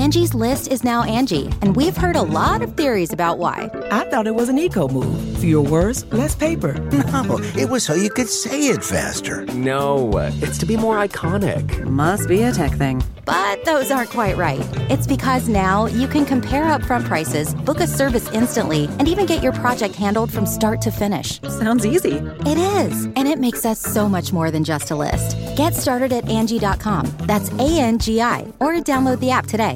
Angie's List is now Angie, and we've heard a lot of theories about why. I thought it was an eco move. Fewer words, less paper. No, it was so you could say it faster. No, it's to be more iconic. Must be a tech thing. But those aren't quite right. It's because now you can compare upfront prices, book a service instantly, and even get your project handled from start to finish. Sounds easy. It is, and it makes us so much more than just a list. Get started at Angie.com. That's ANGI, or download the app today.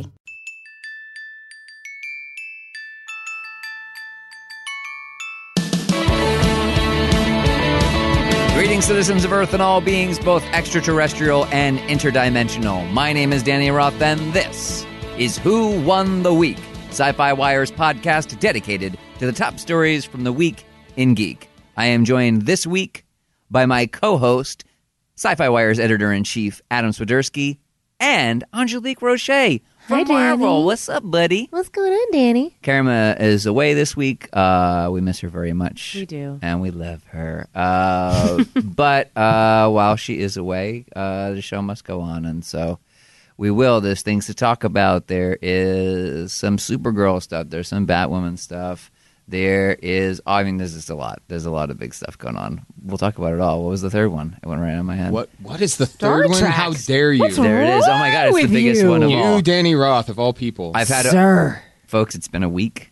Greetings, citizens of Earth and all beings, both extraterrestrial and interdimensional. My name is Danny Roth, and this is Who Won the Week, Sci-Fi Wire's podcast dedicated to the top stories from the week in geek. I am joined this week by my co-host, Sci-Fi Wire's editor-in-chief, Adam Swiderski, and Angelique Roche from Marvel. What's up, buddy? What's going on, Danny? Karima is away this week. We miss her very much. We do. And we love her. But while she is away, the show must go on. And so we will. There's things to talk about. There is some Supergirl stuff. There's some Batwoman stuff. There is, there's just a lot. There's a lot of big stuff going on. We'll talk about it all. What was the third one? It went right on my head. What is the third one? How dare you? There it is. Oh my God, it's the biggest one of all. You, Danny Roth, of all people. I've had folks, it's been a week.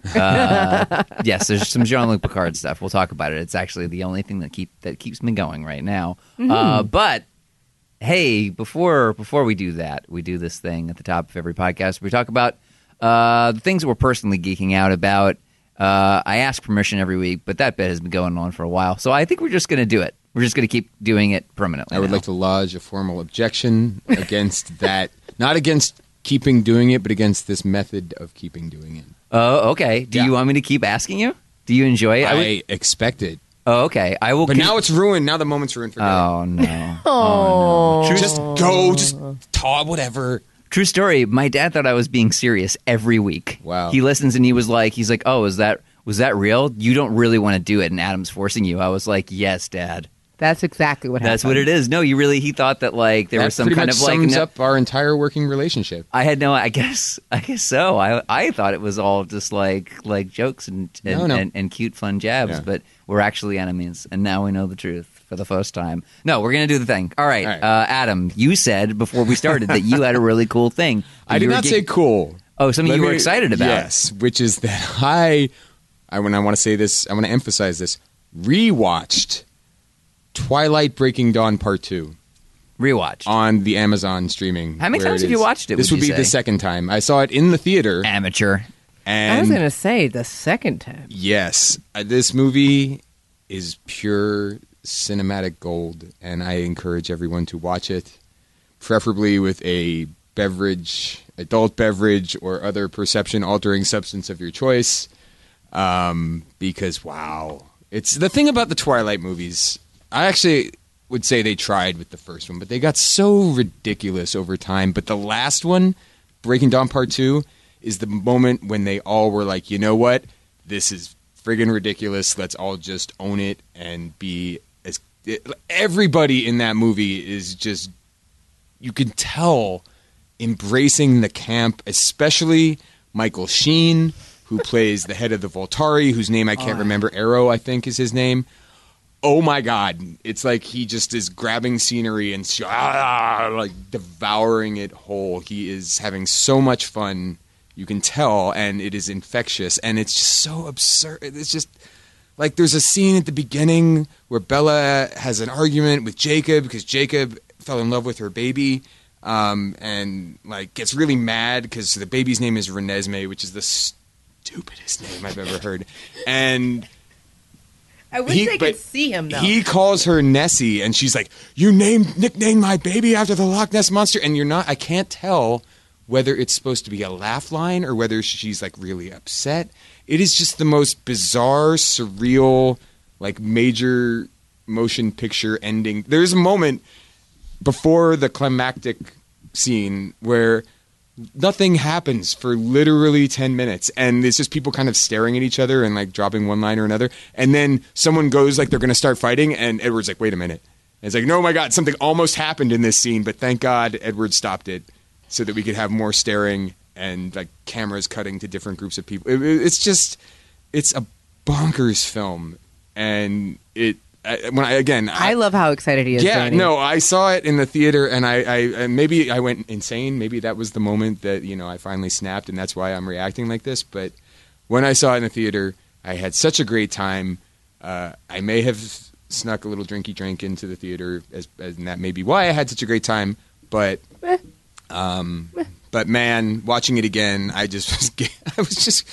Yes, there's some Jean-Luc Picard stuff. We'll talk about it. It's actually the only thing that keeps me going right now. But hey, before we do that, we do this thing at the top of every podcast. We talk about the things that we're personally geeking out about. I ask permission every week, but that bit has been going on for a while. So I think we're just going to do it. We're just going to keep doing it permanently. I would like to lodge a formal objection against that. Not against keeping doing it, but against this method of keeping doing it. Oh, okay. Do you want me to keep asking you? Do you enjoy it? I expect it. Oh, okay. I will. But now it's ruined. Now the moment's ruined for me. Oh, no. Oh, no. Just go. Just talk, whatever. True story. My dad thought I was being serious every week. Wow. He listens and he's like, oh, was that real? You don't really want to do it, and Adam's forcing you. I was like, yes, Dad. that's exactly what happened. That's what it is. No, he thought that like there was some kind of like sums up our entire working relationship. I had no. I guess so. I thought it was all just like jokes and cute fun jabs, but we're actually enemies, and now we know the truth for the first time. No, we're gonna do the thing. All right. Adam, you said before we started that you had a really cool thing. I did not say cool. Oh, something you were excited about. Yes, which is that I when I want to say this, I want to emphasize this. Rewatched Twilight Breaking Dawn Part 2. Rewatched on the Amazon streaming. How many times have you watched it? This would be the second time. I saw it in the theater. Amateur. I was going to say the second time. Yes, this movie is pure cinematic gold, and I encourage everyone to watch it, preferably with a beverage, adult beverage, or other perception-altering substance of your choice, because, wow. It's the thing about the Twilight movies. I actually would say they tried with the first one, but they got so ridiculous over time. But the last one, Breaking Dawn Part 2, is the moment when they all were like, you know what? This is friggin' ridiculous. Let's all just own it and be as... Everybody in that movie is just... You can tell embracing the camp, especially Michael Sheen, who plays the head of the Voltari, whose name I can't remember. Arrow, I think, is his name. Oh, my God. It's like he just is grabbing scenery and like devouring it whole. He is having so much fun, you can tell, and it is infectious. And it's just so absurd. It's just like there's a scene at the beginning where Bella has an argument with Jacob because Jacob fell in love with her baby. And like gets really mad because the baby's name is Renesmee, which is the stupidest name I've ever heard. And I wish they could see him, though. He calls her Nessie, and she's like, you nicknamed my baby after the Loch Ness Monster, and you're not, I can't tell whether it's supposed to be a laugh line or whether she's like really upset. It is just the most bizarre, surreal, like major motion picture ending. There's a moment before the climactic scene where nothing happens for literally 10 minutes, and it's just people kind of staring at each other and like dropping one line or another, and then someone goes like they're going to start fighting, and Edward's like, wait a minute. And it's like, no, my God, something almost happened in this scene, but thank God Edward stopped it so that we could have more staring and like cameras cutting to different groups of people. It's a bonkers film, and I love how excited he is. Yeah, Danny. no, I saw it in the theater, and I maybe I went insane. Maybe that was the moment that I finally snapped, and that's why I'm reacting like this. But when I saw it in the theater, I had such a great time. I may have snuck a little drinky drink into the theater, and that may be why I had such a great time. But man, watching it again, I was just.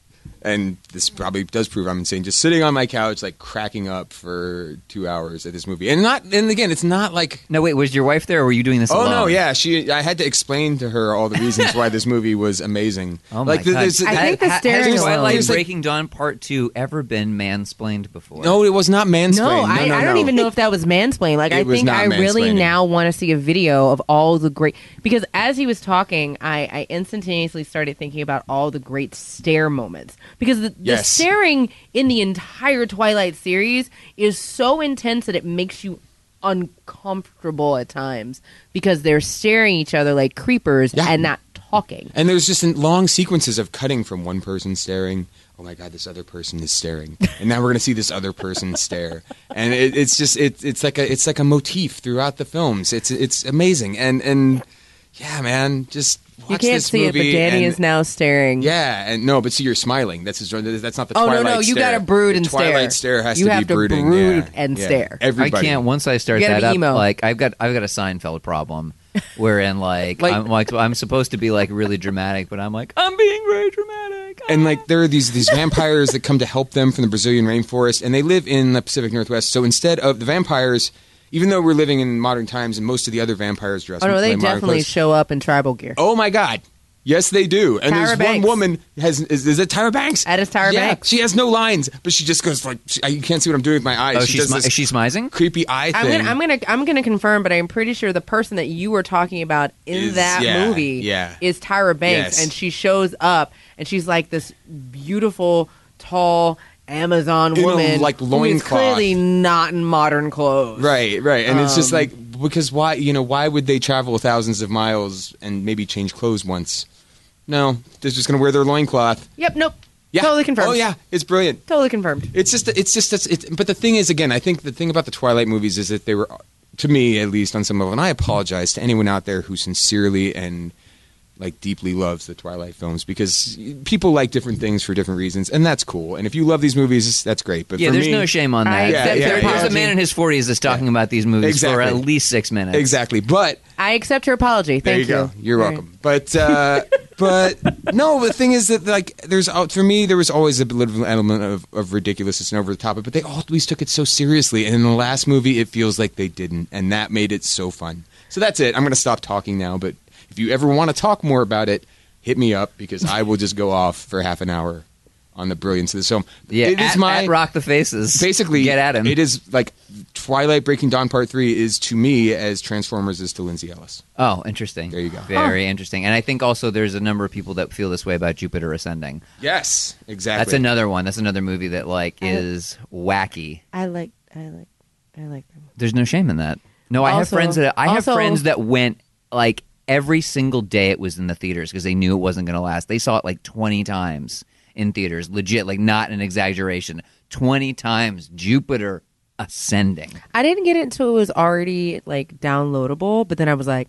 And this probably does prove I'm insane. Just sitting on my couch, like cracking up for 2 hours at this movie, and again, it's not like. No, wait, was your wife there, or were you doing this alone? Oh no, yeah, I had to explain to her all the reasons why this movie was amazing. Oh my God! I think the staring. Has Twilight alone. Breaking Dawn Part 2 ever been mansplained before? No, it was not mansplained. No, I don't even know if that was mansplaining. Like, I think I really now want to see a video of all the great. Because as he was talking, I instantaneously started thinking about all the great stare moments. Because the staring in the entire Twilight series is so intense that it makes you uncomfortable at times because they're staring each other like creepers and not talking. And there's just long sequences of cutting from one person staring. Oh my God, this other person is staring, and now we're going to see this other person stare, and it's like a motif throughout the films. It's amazing, and yeah, man, just. You can't see it, but Danny is now staring. Yeah, and no, but see, you're smiling. That's not the Twilight no, you stare. got to brood and stare. Twilight stare has you to have be brooding. Brood and stare. Everybody. I can't. Once I start that up, emo. like I've got a Seinfeld problem, wherein I'm supposed to be like really dramatic, but I'm being very dramatic. And like there are these vampires that come to help them from the Brazilian rainforest, and they live in the Pacific Northwest. So instead of the vampires. Even though we're living in modern times and most of the other vampires dress in they modern definitely clothes. show up in tribal gear. Oh my God. Yes, they do. And Tyra there's Banks. one woman is it Tyra Banks? That is Tyra Banks. She has no lines, but she just goes like you can't see what I'm doing with my eyes. Oh, she does this is she smizing? creepy eye thing. I'm gonna confirm, but I'm pretty sure the person that you were talking about in that movie is Tyra Banks, and she shows up and she's like this beautiful, tall Amazon woman, like who is loincloth. clearly not in modern clothes. Right, and it's just like because why would they travel thousands of miles and maybe change clothes once? No, they're just going to wear their loincloth. Yep, nope. Yeah. Totally confirmed. Oh yeah, it's brilliant. Totally confirmed. But the thing is, again, I think the thing about the Twilight movies is that they were, to me at least, on some level, and I apologize to anyone out there who sincerely and like deeply loves the Twilight films because people like different things for different reasons, and that's cool. And if you love these movies, that's great. But for there's me, no shame on that. There's a man in his 40s that's talking about these movies for at least 6 minutes. Exactly. But I accept your apology. Thank you. There you go. You're welcome. But no, the thing is that like for me there was always a little element of ridiculousness and over the top, but they always took it so seriously. And in the last movie, it feels like they didn't, and that made it so fun. So that's it. I'm going to stop talking now, but. If you ever want to talk more about it, hit me up because I will just go off for half an hour on the brilliance of this film. Yeah, it is at Rock the Faces. Basically, get at him. It is like Twilight Breaking Dawn Part 3 is to me as Transformers is to Lindsay Ellis. Oh, interesting. There you go. Very interesting. And I think also there's a number of people that feel this way about Jupiter Ascending. Yes, exactly. That's another one. That's another movie that is wacky. I like them. There's no shame in that. No, I have friends that went like every single day it was in the theaters because they knew it wasn't going to last. They saw it like 20 times in theaters, legit, like not an exaggeration. 20 times Jupiter Ascending. I didn't get it until it was already like downloadable, but then I was like,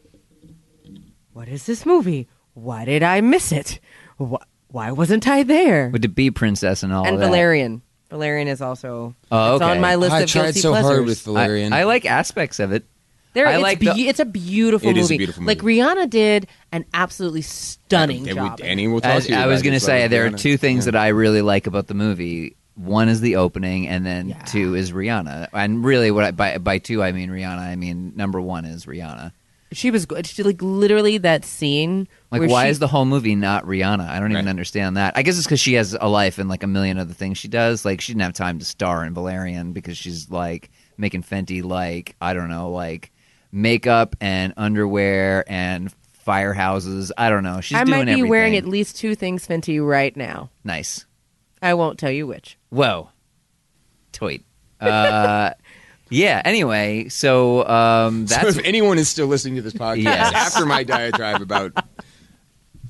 what is this movie? Why did I miss it? Why wasn't I there? With the Bee Princess and all and of that. Valerian. Valerian is also it's on my list I of tried guilty so pleasures. hard with Valerian. I like aspects of it. It's a beautiful movie. It is a beautiful movie. Like Rihanna did an absolutely stunning job. Danny will talk to you. I was going to say there are two things that I really like about the movie. One is the opening, and then two is Rihanna. And really, by two I mean Rihanna. I mean number one is Rihanna. She was good. She like literally that scene. Like, why is the whole movie not Rihanna? I don't even understand that. I guess it's because she has a life and like a million other things she does. Like she didn't have time to star in Valerian because she's like making Fenty like I don't know like. Makeup and underwear and firehouses. I don't know. She's doing everything. I might be wearing at least two things Fenty right now. Nice. I won't tell you which. Whoa. Tweet. Yeah, anyway, so that's... So if anyone is still listening to this podcast after my diatribe about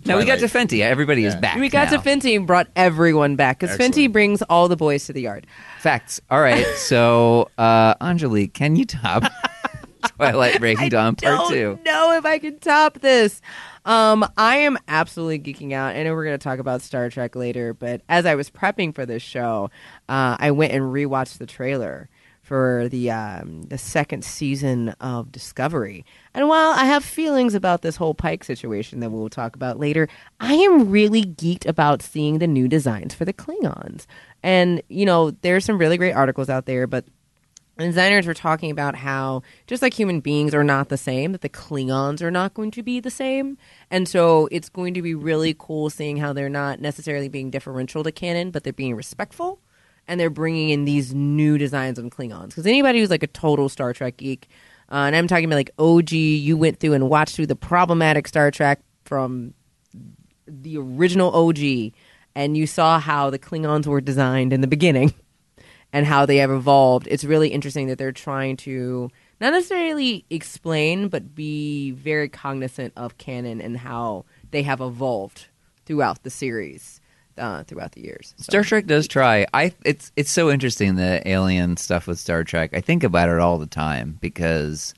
No, we got to Fenty. Everybody is back. We got now. to Fenty and brought everyone back because Fenty brings all the boys to the yard. Facts. All right. So, Angelique, can you top Twilight Breaking Dawn Part 2? I don't know if I can top this. I am absolutely geeking out. I know we're going to talk about Star Trek later, but as I was prepping for this show, I went and rewatched the trailer for the second season of Discovery. And while I have feelings about this whole Pike situation that we'll talk about later, I am really geeked about seeing the new designs for the Klingons. And, you know, there's some really great articles out there, but the designers were talking about how just like human beings are not the same, that the Klingons are not going to be the same. And so it's going to be really cool seeing how they're not necessarily being differential to canon, but they're being respectful. And they're bringing in these new designs on Klingons. Because anybody who's like a total Star Trek geek, and I'm talking about like OG, you went through and watched through the problematic Star Trek from the original OG, and you saw how the Klingons were designed in the beginning and how they have evolved. It's really interesting that they're trying to not necessarily explain, but be very cognizant of canon and how they have evolved throughout the series. Throughout the years. So. Star Trek does try. It's so interesting, the alien stuff with Star Trek. I think about it all the time because,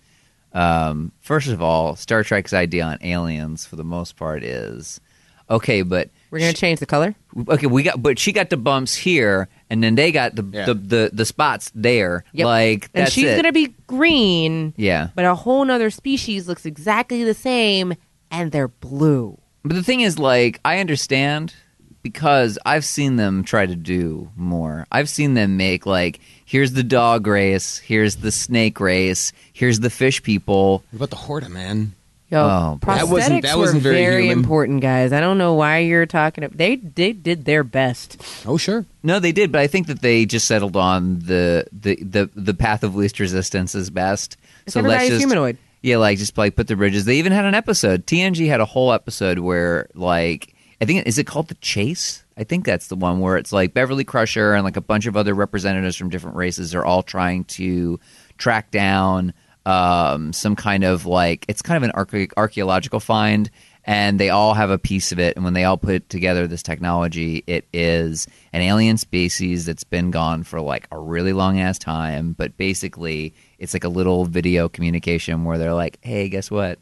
first of all, Star Trek's idea on aliens for the most part is, okay, but we're going to change the color? Okay, but she got the bumps here, and then they got the spots there. Yep. Like, that's and she's going to be green. Yeah. But a whole nother species looks exactly the same, and they're blue. But the thing is, like, I understand... because I've seen them try to do more. I've seen them make, like, here's the dog race, here's the snake race, here's the fish people. What about the Horta, man? Yo, prosthetics that wasn't were very human. important, guys. I don't know why you're talking. They did their best. Oh, sure. No, they did, but I think that they just settled on the path of least resistance is best. It's so everybody's let's just humanoid. Yeah, like just like put the bridges. They even had an episode. TNG had a whole episode where like. I think, is it called The Chase? I think that's the one where it's like Beverly Crusher and like a bunch of other representatives from different races are all trying to track down some kind of like, it's kind of an archaeological find, and they all have a piece of it. And when they all put together this technology, it is an alien species that's been gone for like a really long ass time. But basically, it's like a little video communication where they're like, hey, guess what?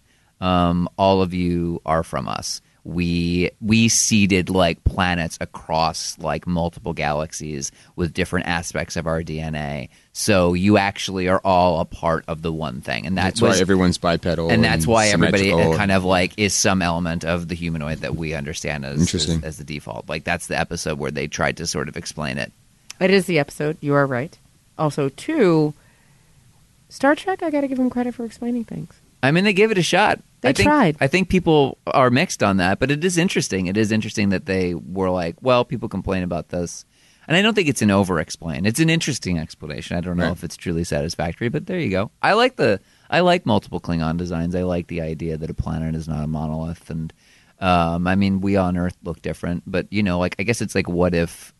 All of you are from us. We seeded like planets across like multiple galaxies with different aspects of our DNA. So you actually are all a part of the one thing, and that's why everyone's bipedal, and that's why everybody kind of like is some element of the humanoid that we understand as the default. Like that's the episode where they tried to sort of explain it. It is the episode. You are right. Also, two, Star Trek. I got to give them credit for explaining things. I mean, they gave it a shot. They tried. I think people are mixed on that, but it is interesting. It is interesting that they were like, well, people complain about this. And I don't think it's an over-explain. It's an interesting explanation. I don't know if it's truly satisfactory, but there you go. I like multiple Klingon designs. I like the idea that a planet is not a monolith. And, I mean, we on Earth look different, but, you know, like, I guess it's like, what if,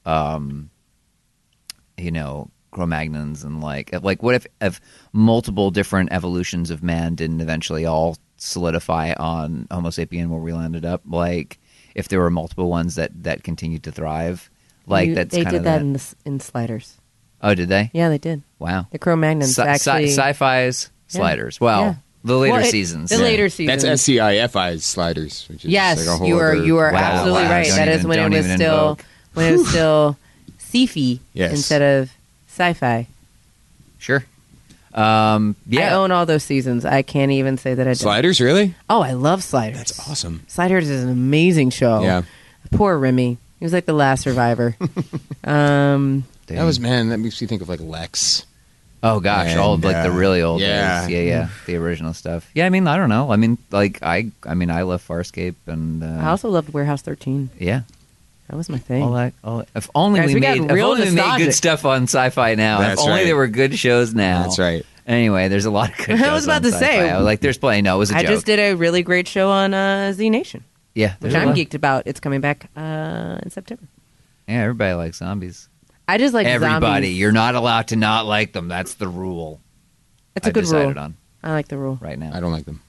you know, Cro-Magnons and like what if multiple different evolutions of man didn't eventually all solidify on Homo sapien where we landed up? Like if there were multiple ones that continued to thrive, like that's they kind did of that in Sliders. Oh, did they? Yeah, they did. Wow. The Cro-Magnons actually Sci-Fi's Sliders. Well, the later seasons. The later seasons. That's SCIFI's Sliders. Which is yes, like a whole you are Wow, absolutely right. That is when it was still sci-fi instead of sci-fi. Sure. I own all those seasons. I can't even say that I don't. Sliders, really? Oh, I love Sliders. That's awesome. Sliders is an amazing show. Yeah. Poor Remy. He was like the last survivor. That makes me think of like Lex. Oh gosh, all of like the really old days. Yeah, the original stuff. Yeah, I mean, I don't know. I mean, like I love Farscape, and I also loved Warehouse 13. Yeah, that was my thing. If only we made good stuff on Sci-Fi now. That's if only there were good shows now. That's right. Anyway, there's a lot of good shows. I was about to say, I was like, there's plenty. No, it was a joke. I just did a really great show on Z Nation. Yeah, which I'm geeked about. It's coming back in September. Yeah, everybody likes zombies. I just like everybody. Zombies. You're not allowed to not like them. That's the rule. It's a good rule. On I like the rule right now. I don't like them.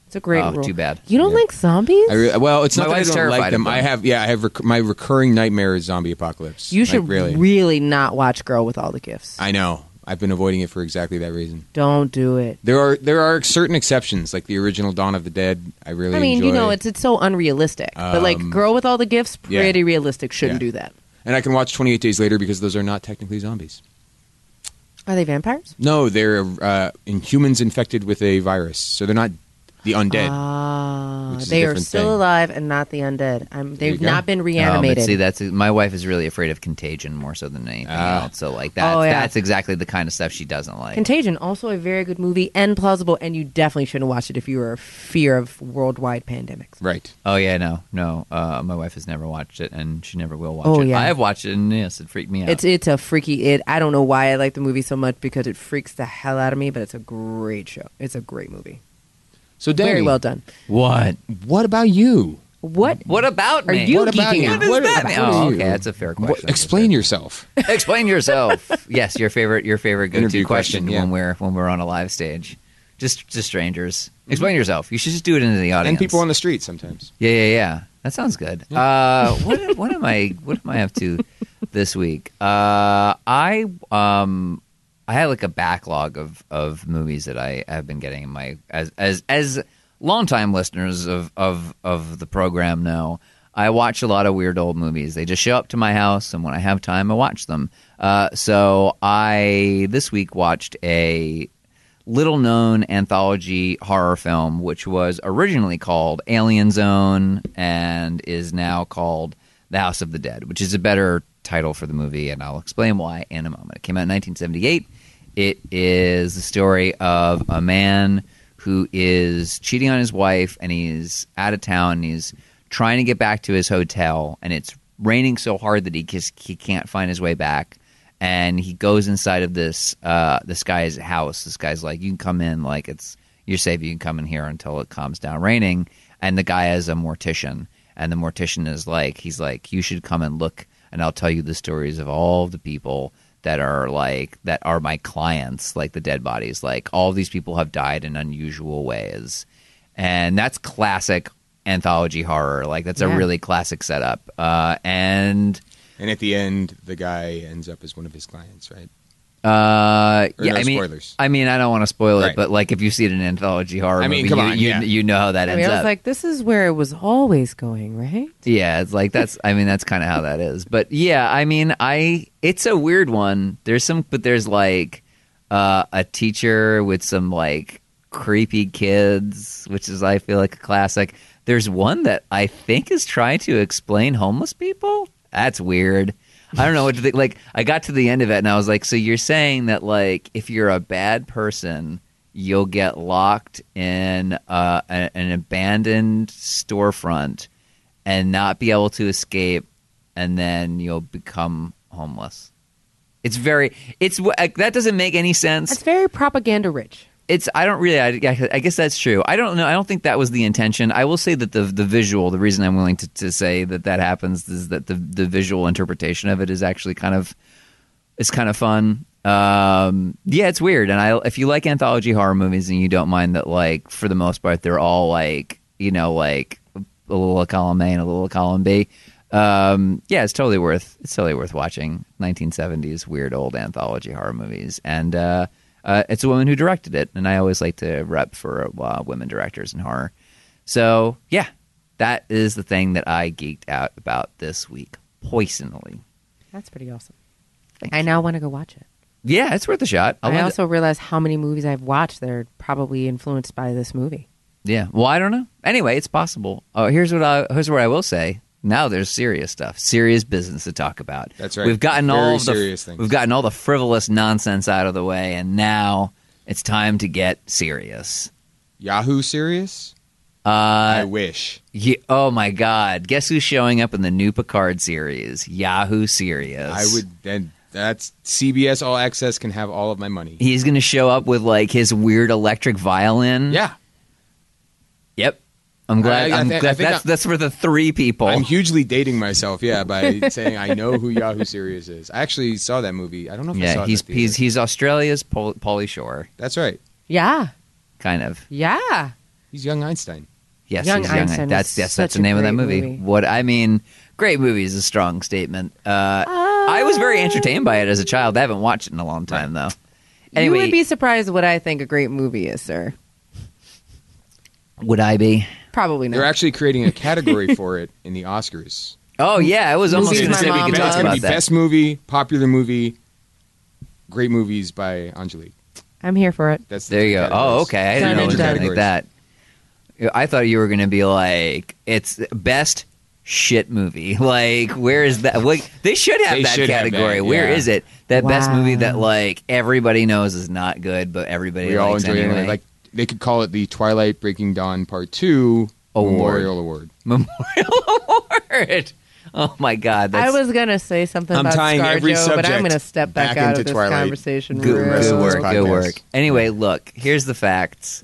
It's a great Oh, rule. too bad. You don't like zombies? Well, it's My not that I wife's don't like terrified them. of them. I have my recurring nightmare is zombie apocalypse. You should really. really not watch Girl with All the Gifts. I know. I've been avoiding it for exactly that reason. Don't do it. There are certain exceptions, like the original Dawn of the Dead. I really enjoy. you know, it's so unrealistic. But like Girl with All the Gifts, pretty realistic. Shouldn't do that. And I can watch 28 Days Later because those are not technically zombies. Are they vampires? No, they're humans infected with a virus, so they're not the undead. Which is a They are different still thing. alive and not the undead. They've go. not been But reanimated. see, that's my wife is really afraid of Contagion more so than anything else. So like that's exactly the kind of stuff she doesn't like. Contagion, also a very good movie and plausible, and you definitely shouldn't watch it if you are a fear of worldwide pandemics. Right. Oh yeah, no. My wife has never watched it, and she never will watch Oh, it. yeah. I have watched it, and yes, it freaked me out. It's a freaky. I don't know why I like the movie so much because it freaks the hell out of me, but it's a great show. It's a great movie. So, Danny, Very well done. What about you? What about are me? you What about geeking you? out? What does that what mean? are Oh, you? okay, that's a fair question. Explain yourself. Explain yourself. Yes, your favorite go-to Interview question question, when we're on a live stage, just to strangers. Explain yourself. You should just do it into the audience. And people on the street sometimes. Yeah. That sounds good. What am I up to this week? I had like a backlog of movies that I have been getting in my as longtime listeners of the program know. I watch a lot of weird old movies. They just show up to my house, and when I have time, I watch them. So I this week watched a little-known anthology horror film, which was originally called Alien Zone and is now called The House of the Dead, which is a better title for the movie, and I'll explain why in a moment. It came out in 1978. It is the story of a man who is cheating on his wife, and he's out of town, and he's trying to get back to his hotel, and it's raining so hard that he can't find his way back. And he goes inside of this guy's house. This guy's like, you can come in, like you're safe. You can come in here until it calms down raining. And the guy is a mortician, and the mortician is like, he's like, you should come and look, and I'll tell you the stories of all the people that are my clients, like the dead bodies. Like all of these people have died in unusual ways, and that's classic anthology horror. Like that's a really classic setup. And at the end, the guy ends up as one of his clients, right? Spoilers. I mean, I don't want to spoil Right. it, but like if you see it in an anthology horror movie, come on, you know how that ends I up. was like, this is where it was always going, right? Yeah, it's like that's kind of how that is. But yeah, I mean, it's a weird one. There's like a teacher with some like creepy kids, which is I feel like a classic. There's one that I think is trying to explain homeless people. That's weird. I don't know what to think. Like, I got to the end of it, and I was like, so you're saying that, like, if you're a bad person, you'll get locked in an abandoned storefront and not be able to escape, and then you'll become homeless. That doesn't make any sense. It's very propaganda rich. I guess that's true. I don't know. I don't think that was the intention. I will say that the visual, the reason I'm willing to say that happens is that the visual interpretation of it is actually kind of fun. It's weird. And if you like anthology horror movies and you don't mind that, like, for the most part, they're all like, like a little column A and a little column B. It's totally worth watching 1970s weird old anthology horror movies. And, it's a woman who directed it, and I always like to rep for women directors in horror. So, yeah, that is the thing that I geeked out about this week, poisonally. That's pretty awesome. I now want to go watch it. Yeah, it's worth a shot. I also realized how many movies I've watched that are probably influenced by this movie. Yeah, well, I don't know. Anyway, it's possible. Here's what I will say. Now there's serious stuff, serious business to talk about. That's right. We've gotten serious things. We've gotten all the frivolous nonsense out of the way, and now it's time to get serious. Yahoo serious? I wish. Oh my God! Guess who's showing up in the new Picard series? Yahoo Serious. I would. Then that's CBS All Access can have all of my money. He's going to show up with like his weird electric violin. Yeah. Yep. I'm glad. That's for the thrry people. I'm hugely dating myself, by saying I know who Yahoo Serious is. I actually saw that movie. I don't know if I saw it. He's Australia's Pauly Shore. That's right. Yeah. Kind of. Yeah. He's young Einstein. Yes, Young he's Einstein That's was that's such the a name of that great movie. What I mean, great movie is a strong statement. I was very entertained by it as a child. I haven't watched it in a long time though. Anyway, you would be surprised what I think a great movie is, sir. Would I be? Probably not. They're actually creating a category for it in the Oscars. Oh yeah, it was almost Movies going to my say we mom could It's talk loves. going to about be that. best movie, popular movie, great movies by Angelique. I'm here for it. That's the There you go. categories. Oh, okay. I didn't Done know it and was done. anything like that. I thought you were going to be like, it's best shit movie. Like, where is that? Like, they should have They that should have category. that, Where yeah. is it? That best Wow. movie that like everybody knows is not good, but everybody We all likes enjoy anyway. it. Like they could call it the Twilight Breaking Dawn Part 2 Award. Memorial Award. Memorial Award. Oh my God! I That's was gonna say something I'm about tying every ScarJo, but I'm subject gonna step back back out into of this Twilight. conversation. good, real rest of this work. podcast. Good work. Anyway, look. Here's the facts.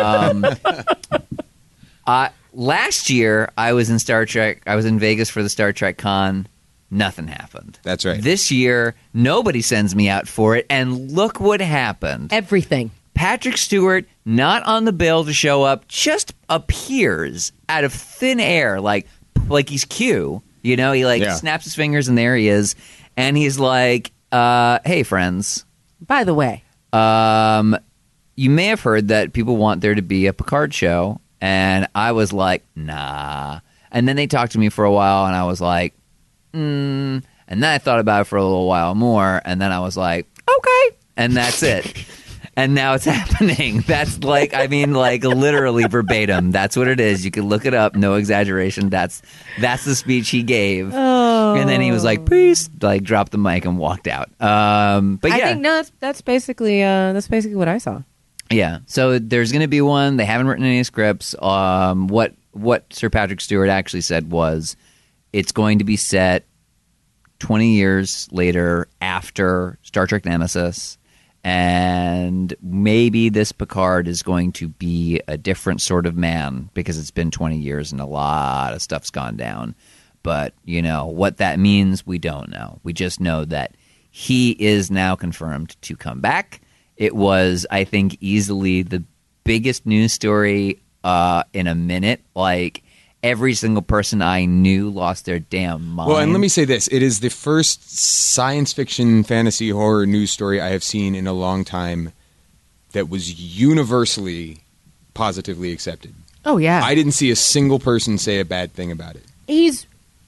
Last year, I was in Star Trek. I was in Vegas for the Star Trek Con. Nothing happened. That's right. This year, nobody sends me out for it, and look what happened. Everything. Patrick Stewart, not on the bill to show up, just appears out of thin air, like he's Q. You know, he Yeah. snaps his fingers, and there he is, and he's like, "Hey, friends, By the way, you may have heard that people want there to be a Picard show," and I was like, "Nah." And then they talked to me for a while, and I was like, and then I thought about it for a little while more, and then I was like, okay, and that's it. And now it's happening. That's like, I mean, like literally verbatim. That's what it is. You can look it up. No exaggeration. That's the speech he gave. oh, And then he was like, peace, like dropped the mic and walked out. But yeah. I think no, that's basically what I saw. Yeah. So there's going to be one. They haven't written any scripts. What Sir Patrick Stewart actually said was it's going to be set 20 years later after Star Trek Nemesis. And maybe this Picard is going to be a different sort of man because it's been 20 years and a lot of stuff's gone down. But, you know, what that means, we don't know. We just know that he is now confirmed to come back. It was, I think, easily the biggest news story in a minute. Like, every single person I knew lost their damn mind. Well, and let me say this. It is the first science fiction, fantasy, horror news story I have seen in a long time that was universally positively accepted. Oh yeah, I didn't see a single person say a bad thing about it. he's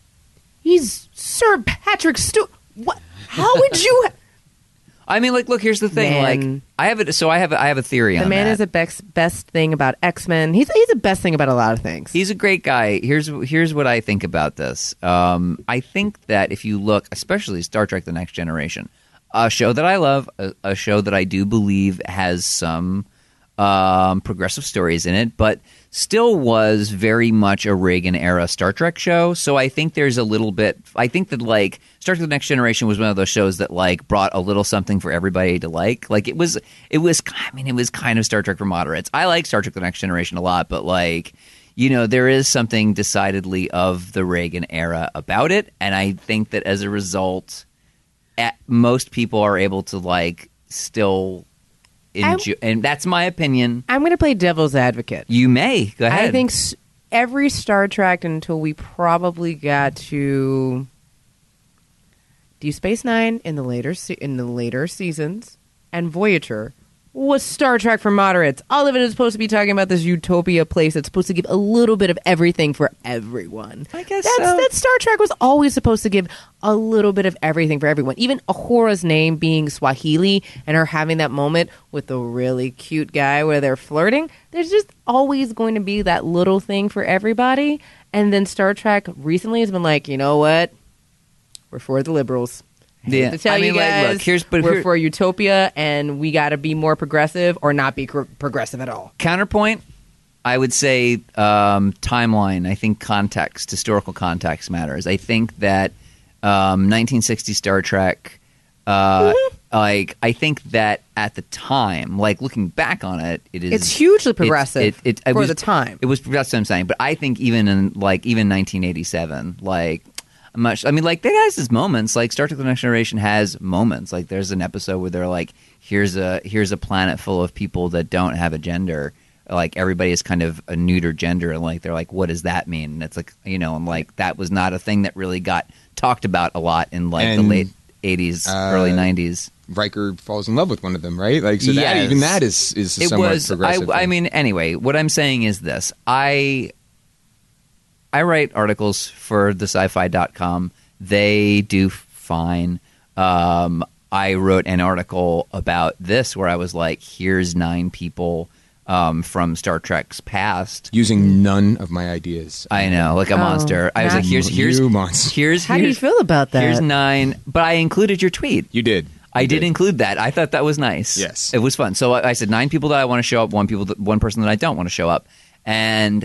Sir Patrick Stewart. What? How would you? I mean, like, look, here's the thing. Man. Like, I have a theory on The man that. is the best thing about X-Men. He's the best thing about a lot of things. He's a great guy. Here's what I think about this. I think that if you look, especially Star Trek: The Next Generation, a show that I love, a show that I do believe has some progressive stories in it, but still was very much a Reagan-era Star Trek show. So I think there's a little bit. I think that like Star Trek: The Next Generation was one of those shows that like brought a little something for everybody to like. Like it was. I mean, it was kind of Star Trek for moderates. I like Star Trek: The Next Generation a lot, but like, you know, there is something decidedly of the Reagan era about it, and I think that as a result, most people are able to like still enjoy. And that's my opinion. I'm going to play devil's advocate. You may go ahead. I think every Star Trek until we probably got to Deep Space Nine in the later seasons and Voyager was Star Trek for moderates. All of it is supposed to be talking about this utopia place that's supposed to give a little bit of everything for everyone. I guess that Star Trek was always supposed to give a little bit of everything for everyone. Even Ahora's name being Swahili and her having that moment with the really cute guy where they're flirting. There's just always going to be that little thing for everybody. And then Star Trek recently has been like, you know what? We're for the liberals. Yeah, To tell I mean, you guys, like, look, we're for utopia, and we got to be more progressive or not be progressive at all. Counterpoint, I would say timeline. I think context, historical context matters. I think that 1960 Star Trek, like I think that at the time, like looking back on it, It's hugely progressive it for was, the time. It was that's what I'm saying. But I think even in 1987, like. Much. I mean, like, that has its moments. Like, Star Trek: The Next Generation has moments. Like, there's an episode where they're like, "Here's a planet full of people that don't have a gender." like everybody is kind of a neuter gender, and like they're like, what does that mean? And it's like, and like that was not a thing that really got talked about a lot in like the late 80s, early 90s. Riker falls in love with one of them, right? Like, so that, even that is somewhat progressive. I mean, anyway, what I'm saying is this. I write articles for the sci-fi.com. They do fine. I wrote an article about this where I was like, here's 9 people from Star Trek's past. Using none of my ideas. I know, like a monster. I was like, here's how do you feel about that? Here's 9, but I included your tweet. You did. I did include that. I thought that was nice. Yes. It was fun. So I said 9 people that I want to show up, one person that I don't want to show up. And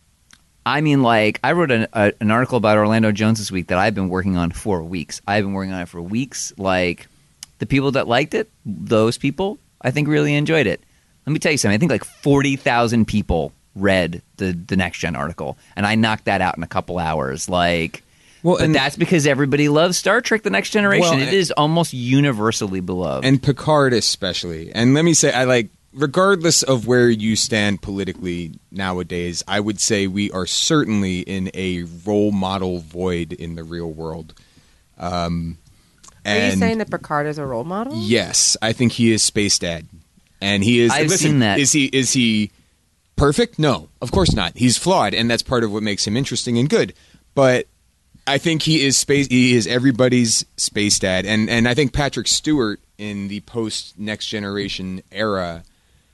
I mean, like, I wrote an article about Orlando Jones this week that I've been working on for weeks. I've been working on it for weeks. Like, the people that liked it, those people, I think really enjoyed it. Let me tell you something. I think like 40,000 people read the Next Gen article, and I knocked that out in a couple hours. Like, but that's because everybody loves Star Trek: The Next Generation. It is almost universally beloved, and Picard especially. And let me say, regardless of where you stand politically nowadays, I would say we are certainly in a role model void in the real world. Are you saying that Picard is a role model? Yes, I think he is Space Dad. And he is. I've seen that. Is he perfect? No, of course not. He's flawed, and that's part of what makes him interesting and good. But I think he is everybody's Space Dad, and I think Patrick Stewart in the post Next Generation era.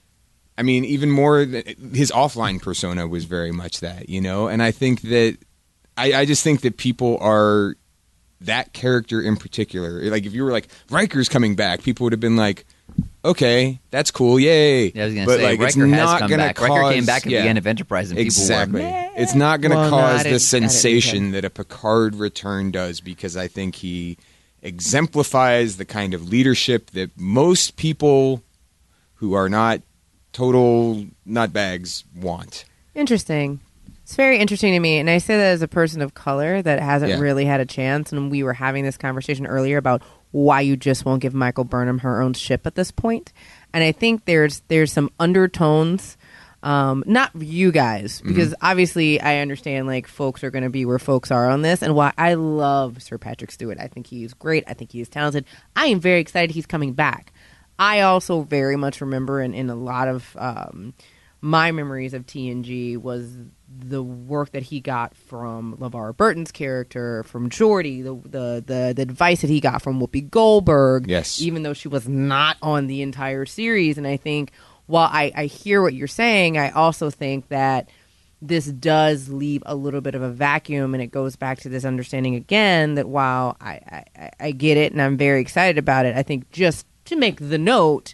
I mean, even more, his offline persona was very much that, And I think that I just think that people are that character in particular. Like, if you were like, Riker's coming back, people would have been like, okay, that's cool, yay. Yeah, I was going to say, like, Riker has come back. Riker came back at the end of Enterprise, and people were like, it's not going to cause the sensation that a Picard return does, because I think he exemplifies the kind of leadership that most people who are not total nutbags want. Interesting. It's very interesting to me, and I say that as a person of color that hasn't really had a chance, and we were having this conversation earlier about why you just won't give Michael Burnham her own ship at this point. And I think there's some undertones, not you guys, because obviously I understand like folks are going to be where folks are on this, and why I love Sir Patrick Stewart. I think he's great. I think he's talented. I am very excited he's coming back. I also very much remember in a lot of my memories of TNG was the work that he got from LeVar Burton's character, from Geordi, the advice that he got from Whoopi Goldberg, yes, even though she was not on the entire series. And I think while I hear what you're saying, I also think that this does leave a little bit of a vacuum, and it goes back to this understanding again that while I get it and I'm very excited about it, I think just to make the note,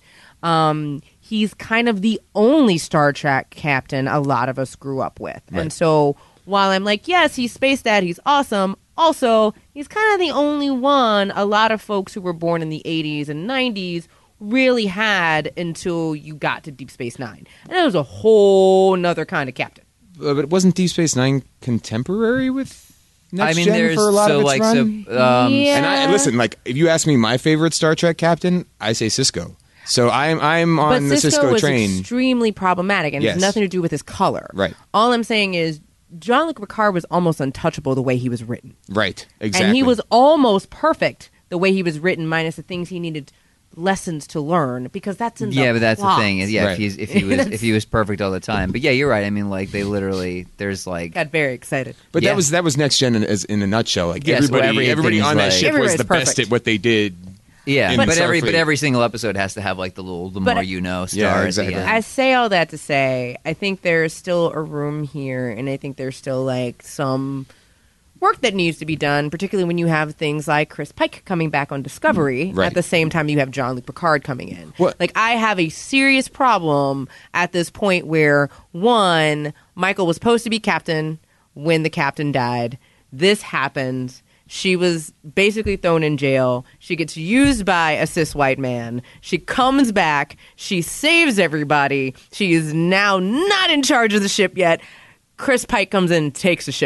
he's kind of the only Star Trek captain a lot of us grew up with. Right. And so while I'm like, yes, he's Space Dad, he's awesome, also, he's kind of the only one a lot of folks who were born in the 80s and 90s really had until you got to Deep Space Nine. And it was a whole nother kind of captain. But wasn't Deep Space Nine contemporary with Next Gen for a lot of its run? And listen, like, if you ask me my favorite Star Trek captain, I say Sisko. So I'm on the Sisko train. Was extremely problematic, and it has nothing to do with his color. Right. All I'm saying is Jean-Luc Picard was almost untouchable the way he was written. Right. Exactly. And he was almost perfect the way he was written, minus the things he needed lessons to learn, because that's in the but that's plot. the thing. Is Right. if he was perfect all the time. But yeah, you're right. I mean, like, they literally there's like got very excited. But that was Next Gen in a nutshell. Like, everybody on that ship was the best at what they did. Yeah, but every single episode has to have like the more you know star at the end. I say all that to say, I think there's still a room here, and I think there's still like some work that needs to be done, particularly when you have things like Chris Pike coming back on Discovery at the same time you have Jean-Luc Picard coming in. What? Like, I have a serious problem at this point where, one, Michael was supposed to be captain when the captain died. This happened. She was basically thrown in jail. She gets used by a cis white man. She comes back. She saves everybody. She is now not in charge of the ship yet. Chris Pike comes in and takes the ship.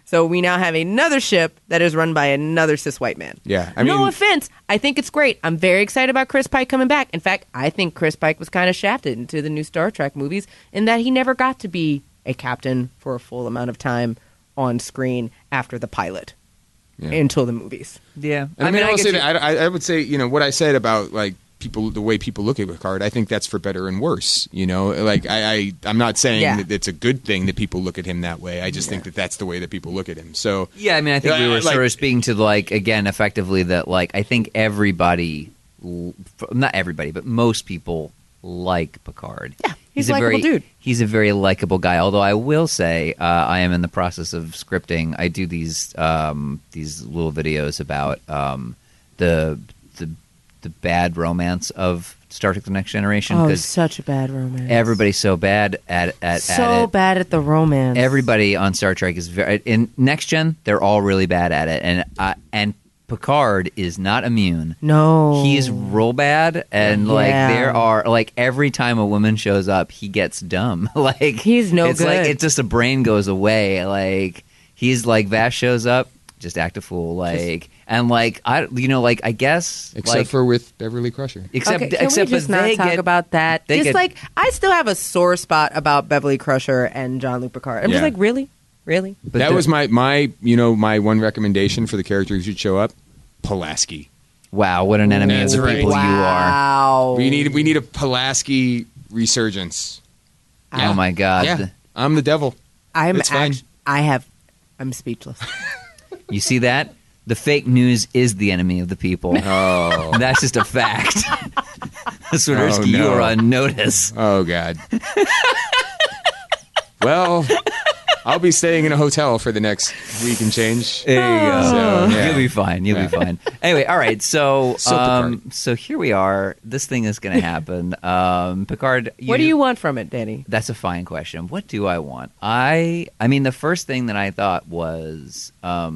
So we now have another ship that is run by another cis white man. Yeah, no offense. I think it's great. I'm very excited about Chris Pike coming back. In fact, I think Chris Pike was kind of shafted into the new Star Trek movies in that he never got to be a captain for a full amount of time on screen after the pilot until the movies. Yeah. And I will say that I would say, what I said about like people, the way people look at Picard, I think that's for better and worse. Like I'm not saying that it's a good thing that people look at him that way. I just think that that's the way that people look at him. So yeah, I mean, I think we were sort of speaking to like again, effectively that like I think everybody, not everybody, but most people like Picard. Yeah, he's a likable dude. He's a very likable guy. Although I will say, I am in the process of scripting. I do these little videos about the bad romance of Star Trek: The Next Generation. Oh, such a bad romance. Everybody's so bad at it. Bad at the romance. Everybody on Star Trek is very in Next Gen. They're all really bad at it, and Picard is not immune. No, he's real bad, and like there are like every time a woman shows up, he gets dumb. Like he's no it's good. Like it's just a brain goes away. Like he's like Vash shows up, just act a fool. Like. And like I guess except for with Beverly Crusher. Can we just not talk about that? I still have a sore spot about Beverly Crusher and Jean-Luc Picard. I'm just like, really? But that was my my one recommendation for the character who should show up, Pulaski. Wow, what an enemy of the people you are! We need a Pulaski resurgence. Oh my God! Yeah, I'm the devil. I'm speechless. You see that? The fake news is the enemy of the people. Oh. That's just a fact. Swiderski, you are on notice. Oh, God. Well, I'll be staying in a hotel for the next week and change. There you go. So, yeah. You'll be fine. You'll be fine. Anyway, all right. So here we are. This thing is going to happen. Picard. What do you want from it, Danny? That's a fine question. What do I want? I mean, the first thing that I thought was...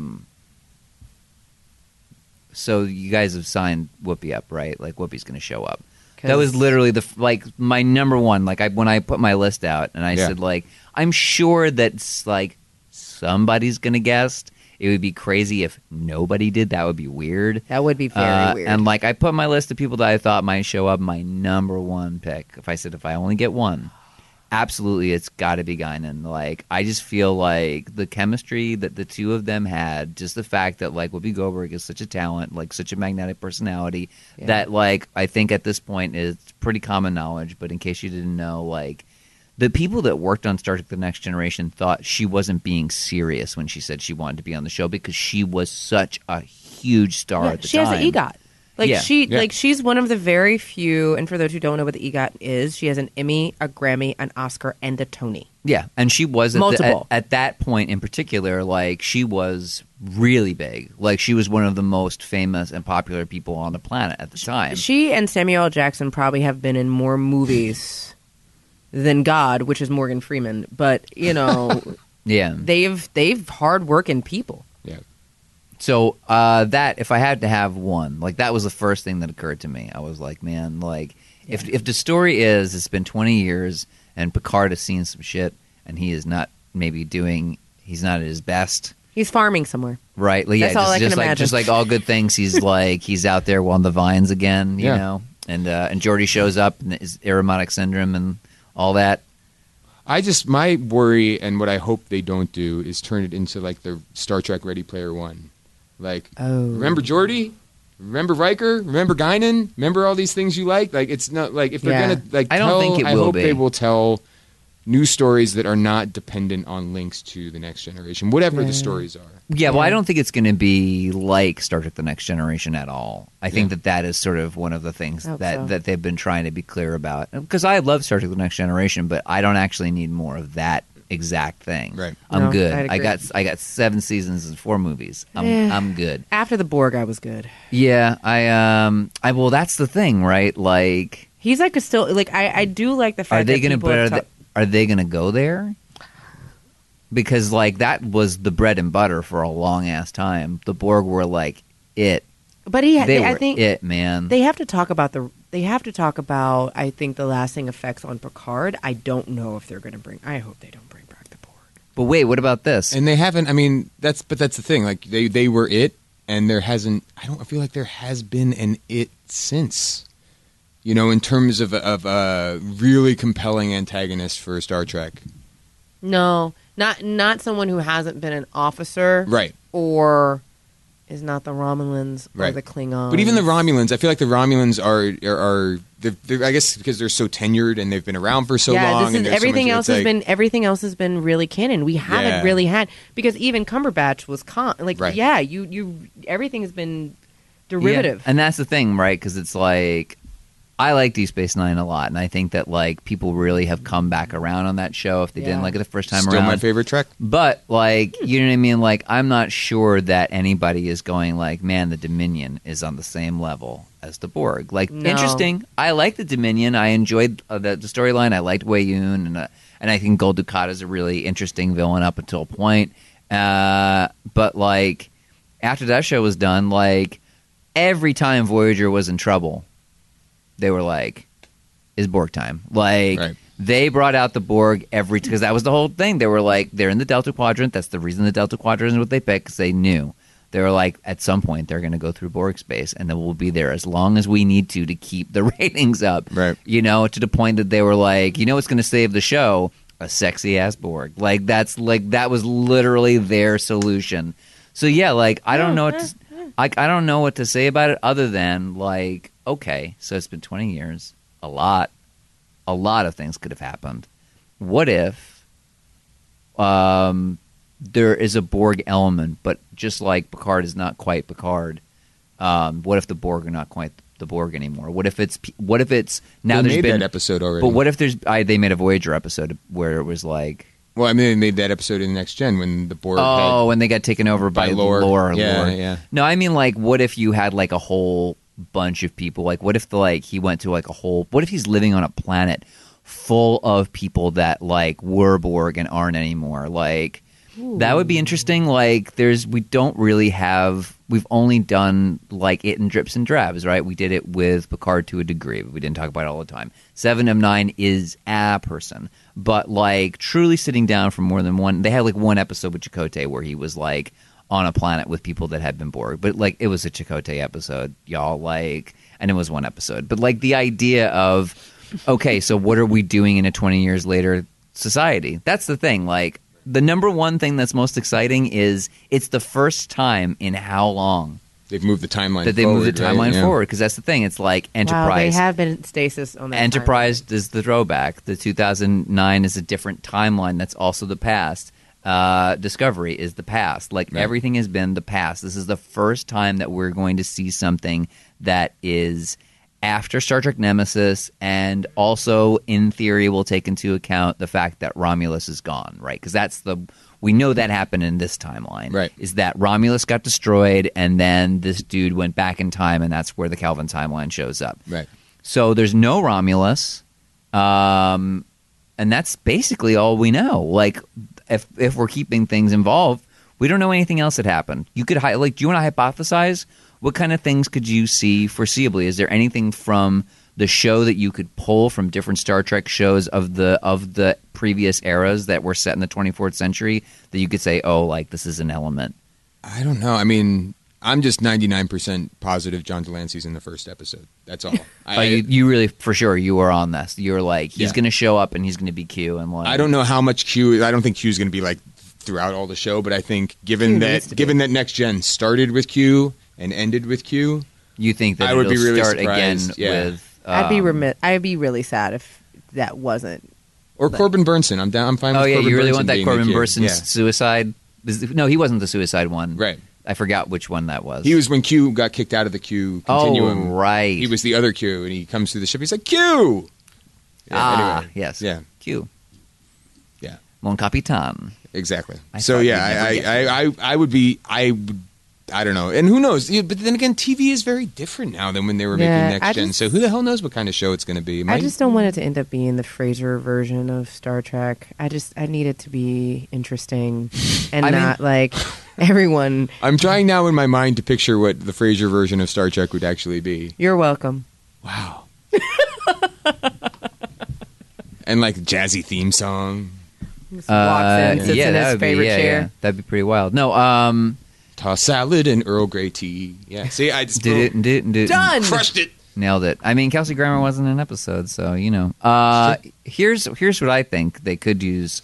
So you guys have signed Whoopi up, right? Like Whoopi's going to show up. That was literally my number one. Like when I put my list out and I said like I'm sure that's like somebody's going to guess. It would be crazy if nobody did. That would be weird. That would be very weird. And like I put my list of people that I thought might show up. My number one pick. If I only get one. Absolutely, it's got to be Guinan. Like, I just feel like the chemistry that the two of them had, just the fact that, like, Whoopi Goldberg is such a talent, like, such a magnetic personality, that, like, I think at this point is pretty common knowledge. But in case you didn't know, like, the people that worked on Star Trek The Next Generation thought she wasn't being serious when she said she wanted to be on the show because she was such a huge star at the time. She has an EGOT. She's one of the very few, and for those who don't know what the EGOT is, she has an Emmy, a Grammy, an Oscar, and a Tony. Yeah, and she was multiple. At that point in particular, like she was really big. Like she was one of the most famous and popular people on the planet at the time. She and Samuel L. Jackson probably have been in more movies than God, which is Morgan Freeman. But yeah, they've hard-working people. Yeah. So that if I had to have one, like that was the first thing that occurred to me. I was like, man, like if the story is it's been 20 years and Picard has seen some shit and he is not he's not at his best. He's farming somewhere. Right. Like, that's all I can imagine. Just like all good things, he's out there on the vines again, you know. And Geordi shows up and his aromatic syndrome and all that. My worry and what I hope they don't do is turn it into like the Star Trek Ready Player One. Like, remember Geordi? Remember Riker? Remember Guinan? Remember all these things you like? Like, it's not like if they're gonna like. I don't think it will I hope be. They will tell new stories that are not dependent on links to the Next Generation, whatever the stories are. Yeah, well, I don't think it's going to be like Star Trek: The Next Generation at all. I think that is sort of one of the things that they've been trying to be clear about. Because I love Star Trek: The Next Generation, but I don't actually need more of that exact thing. Right. I'm good. I got 7 seasons and 4 movies. I'm good. After the Borg, I was good. Yeah, I well, that's the thing, right? Like he's like I do like the fact are they going to go there? Because like that was the bread and butter for a long ass time. The Borg were like it. But I think it, man. They have to talk about I think the lasting effects on Picard. I don't know if they're going to I hope they don't bring back the Borg. But wait, what about this? And they haven't. I mean, that's the thing. Like they were it, and there hasn't. I feel like there has been an it since. You know, in terms of a really compelling antagonist for Star Trek. No, not someone who hasn't been an officer, right? Or is not the Romulans or the Klingons. But even the Romulans, I feel like the Romulans are they're, I guess because they're so tenured and they've been around for so long. And everything else has been really canon. We haven't really had, because even Cumberbatch was you everything has been derivative. Yeah. And that's the thing, right? Because it's like, I like Deep Space Nine a lot, and I think that like people really have come back around on that show if they didn't like it the first time around. Still my favorite Trek. But like, you know what I mean? Like, I'm not sure that anybody is going like, man, the Dominion is on the same level as the Borg. Like, interesting. I like the Dominion. I enjoyed the storyline. I liked Wei Yun, and I think Gul Dukat is a really interesting villain up until a point. But like, after that show was done, like every time Voyager was in trouble, they were like, "It's Borg time." Like they brought out the Borg because that was the whole thing. They were like, they're in the Delta Quadrant. That's the reason the Delta Quadrant is what they picked, because they knew they were like, at some point they're going to go through Borg space, and then we'll be there as long as we need to keep the ratings up. Right? You know, to the point that they were like, you know, what's going to save the show? A sexy ass Borg. Like that was literally their solution. So yeah, like I don't know what to say about it other than like, okay, so it's been 20 years. A lot of things could have happened. What if there is a Borg element, but just like Picard is not quite Picard, what if the Borg are not quite the Borg anymore? What if it's now they made that episode already? But what if they made a Voyager episode where it was like, well, I mean, they made that episode in Next Gen when the Borg when they got taken over by Lore. Yeah. No, I mean, like, what if you had like a whole bunch of people? Like, what if he went to like what if he's living on a planet full of people that like were Borg and aren't anymore? Like, that would be interesting. Like, we've only done like it in drips and drabs, right? We did it with Picard to a degree, but we didn't talk about it all the time. 7 of 9 is a person, but like truly sitting down for more than one. They had like one episode with Chakotay where he was like on a planet with people that had been Borg, but like it was a Chakotay episode, y'all. Like, and it was one episode, but like the idea of, okay, so what are we doing in a 20 years later society? That's the thing. Like, the number one thing that's most exciting is it's the first time in how long they've moved the timeline forward, because that's the thing. It's like Enterprise. Wow, they have been in stasis on that. Enterprise is the throwback. The 2009 is a different timeline. That's also the past. Discovery is the past. Like, everything has been the past. This is the first time that we're going to see something that is after Star Trek Nemesis, and also in theory will take into account the fact that Romulus is gone, right? Because we know that happened in this timeline, right? Is that Romulus got destroyed, and then this dude went back in time, and that's where the Kelvin timeline shows up, right? So there's no Romulus, and that's basically all we know. Like, if we're keeping things involved, we don't know anything else that happened. You could do you want to hypothesize? What kind of things could you see foreseeably? Is there anything from the show that you could pull from different Star Trek shows of the previous eras that were set in the 24th century that you could say, oh, like this is an element? I don't know. I mean, I'm just 99% positive John Delancey's in the first episode. That's all. You really, for sure, you were on this. You're like, he's going to show up and he's going to be Q. And like, I don't know how much Q. I don't think Q's going to be like throughout all the show, but I think given that Next Gen started with Q and ended with Q, you think that I would be really start surprised. Again with? I'd be remiss. I'd be really sad if that wasn't. Or Corbin Burnson. I'm down. I'm fine. Oh with yeah, Corbin you really Burnson want that being Corbin the kid. Burnson suicide? No, he wasn't the suicide one. Right. I forgot which one that was. He was when Q got kicked out of the Q continuum. Oh, right. He was the other Q, and he comes through the ship. He's like, Q! Yeah, anyway. Yes. Yeah. Q. Yeah. Mon Capitan. Exactly. I would be... I don't know. And who knows? But then again, TV is very different now than when they were making Next Gen. So who the hell knows what kind of show it's going to be? I just don't want it to end up being the Frasier version of Star Trek. I need it to be interesting and not like everyone. I'm trying now in my mind to picture what the Frasier version of Star Trek would actually be. You're welcome. Wow. And like jazzy theme song. Just walks in, sits in his favorite chair. Yeah, that'd be pretty wild. No, toss salad and Earl Grey tea. Yeah, see, I just did it. Done. Crushed it. Nailed it. I mean, Kelsey Grammer wasn't in an episode, so you know. Here's what I think they could use.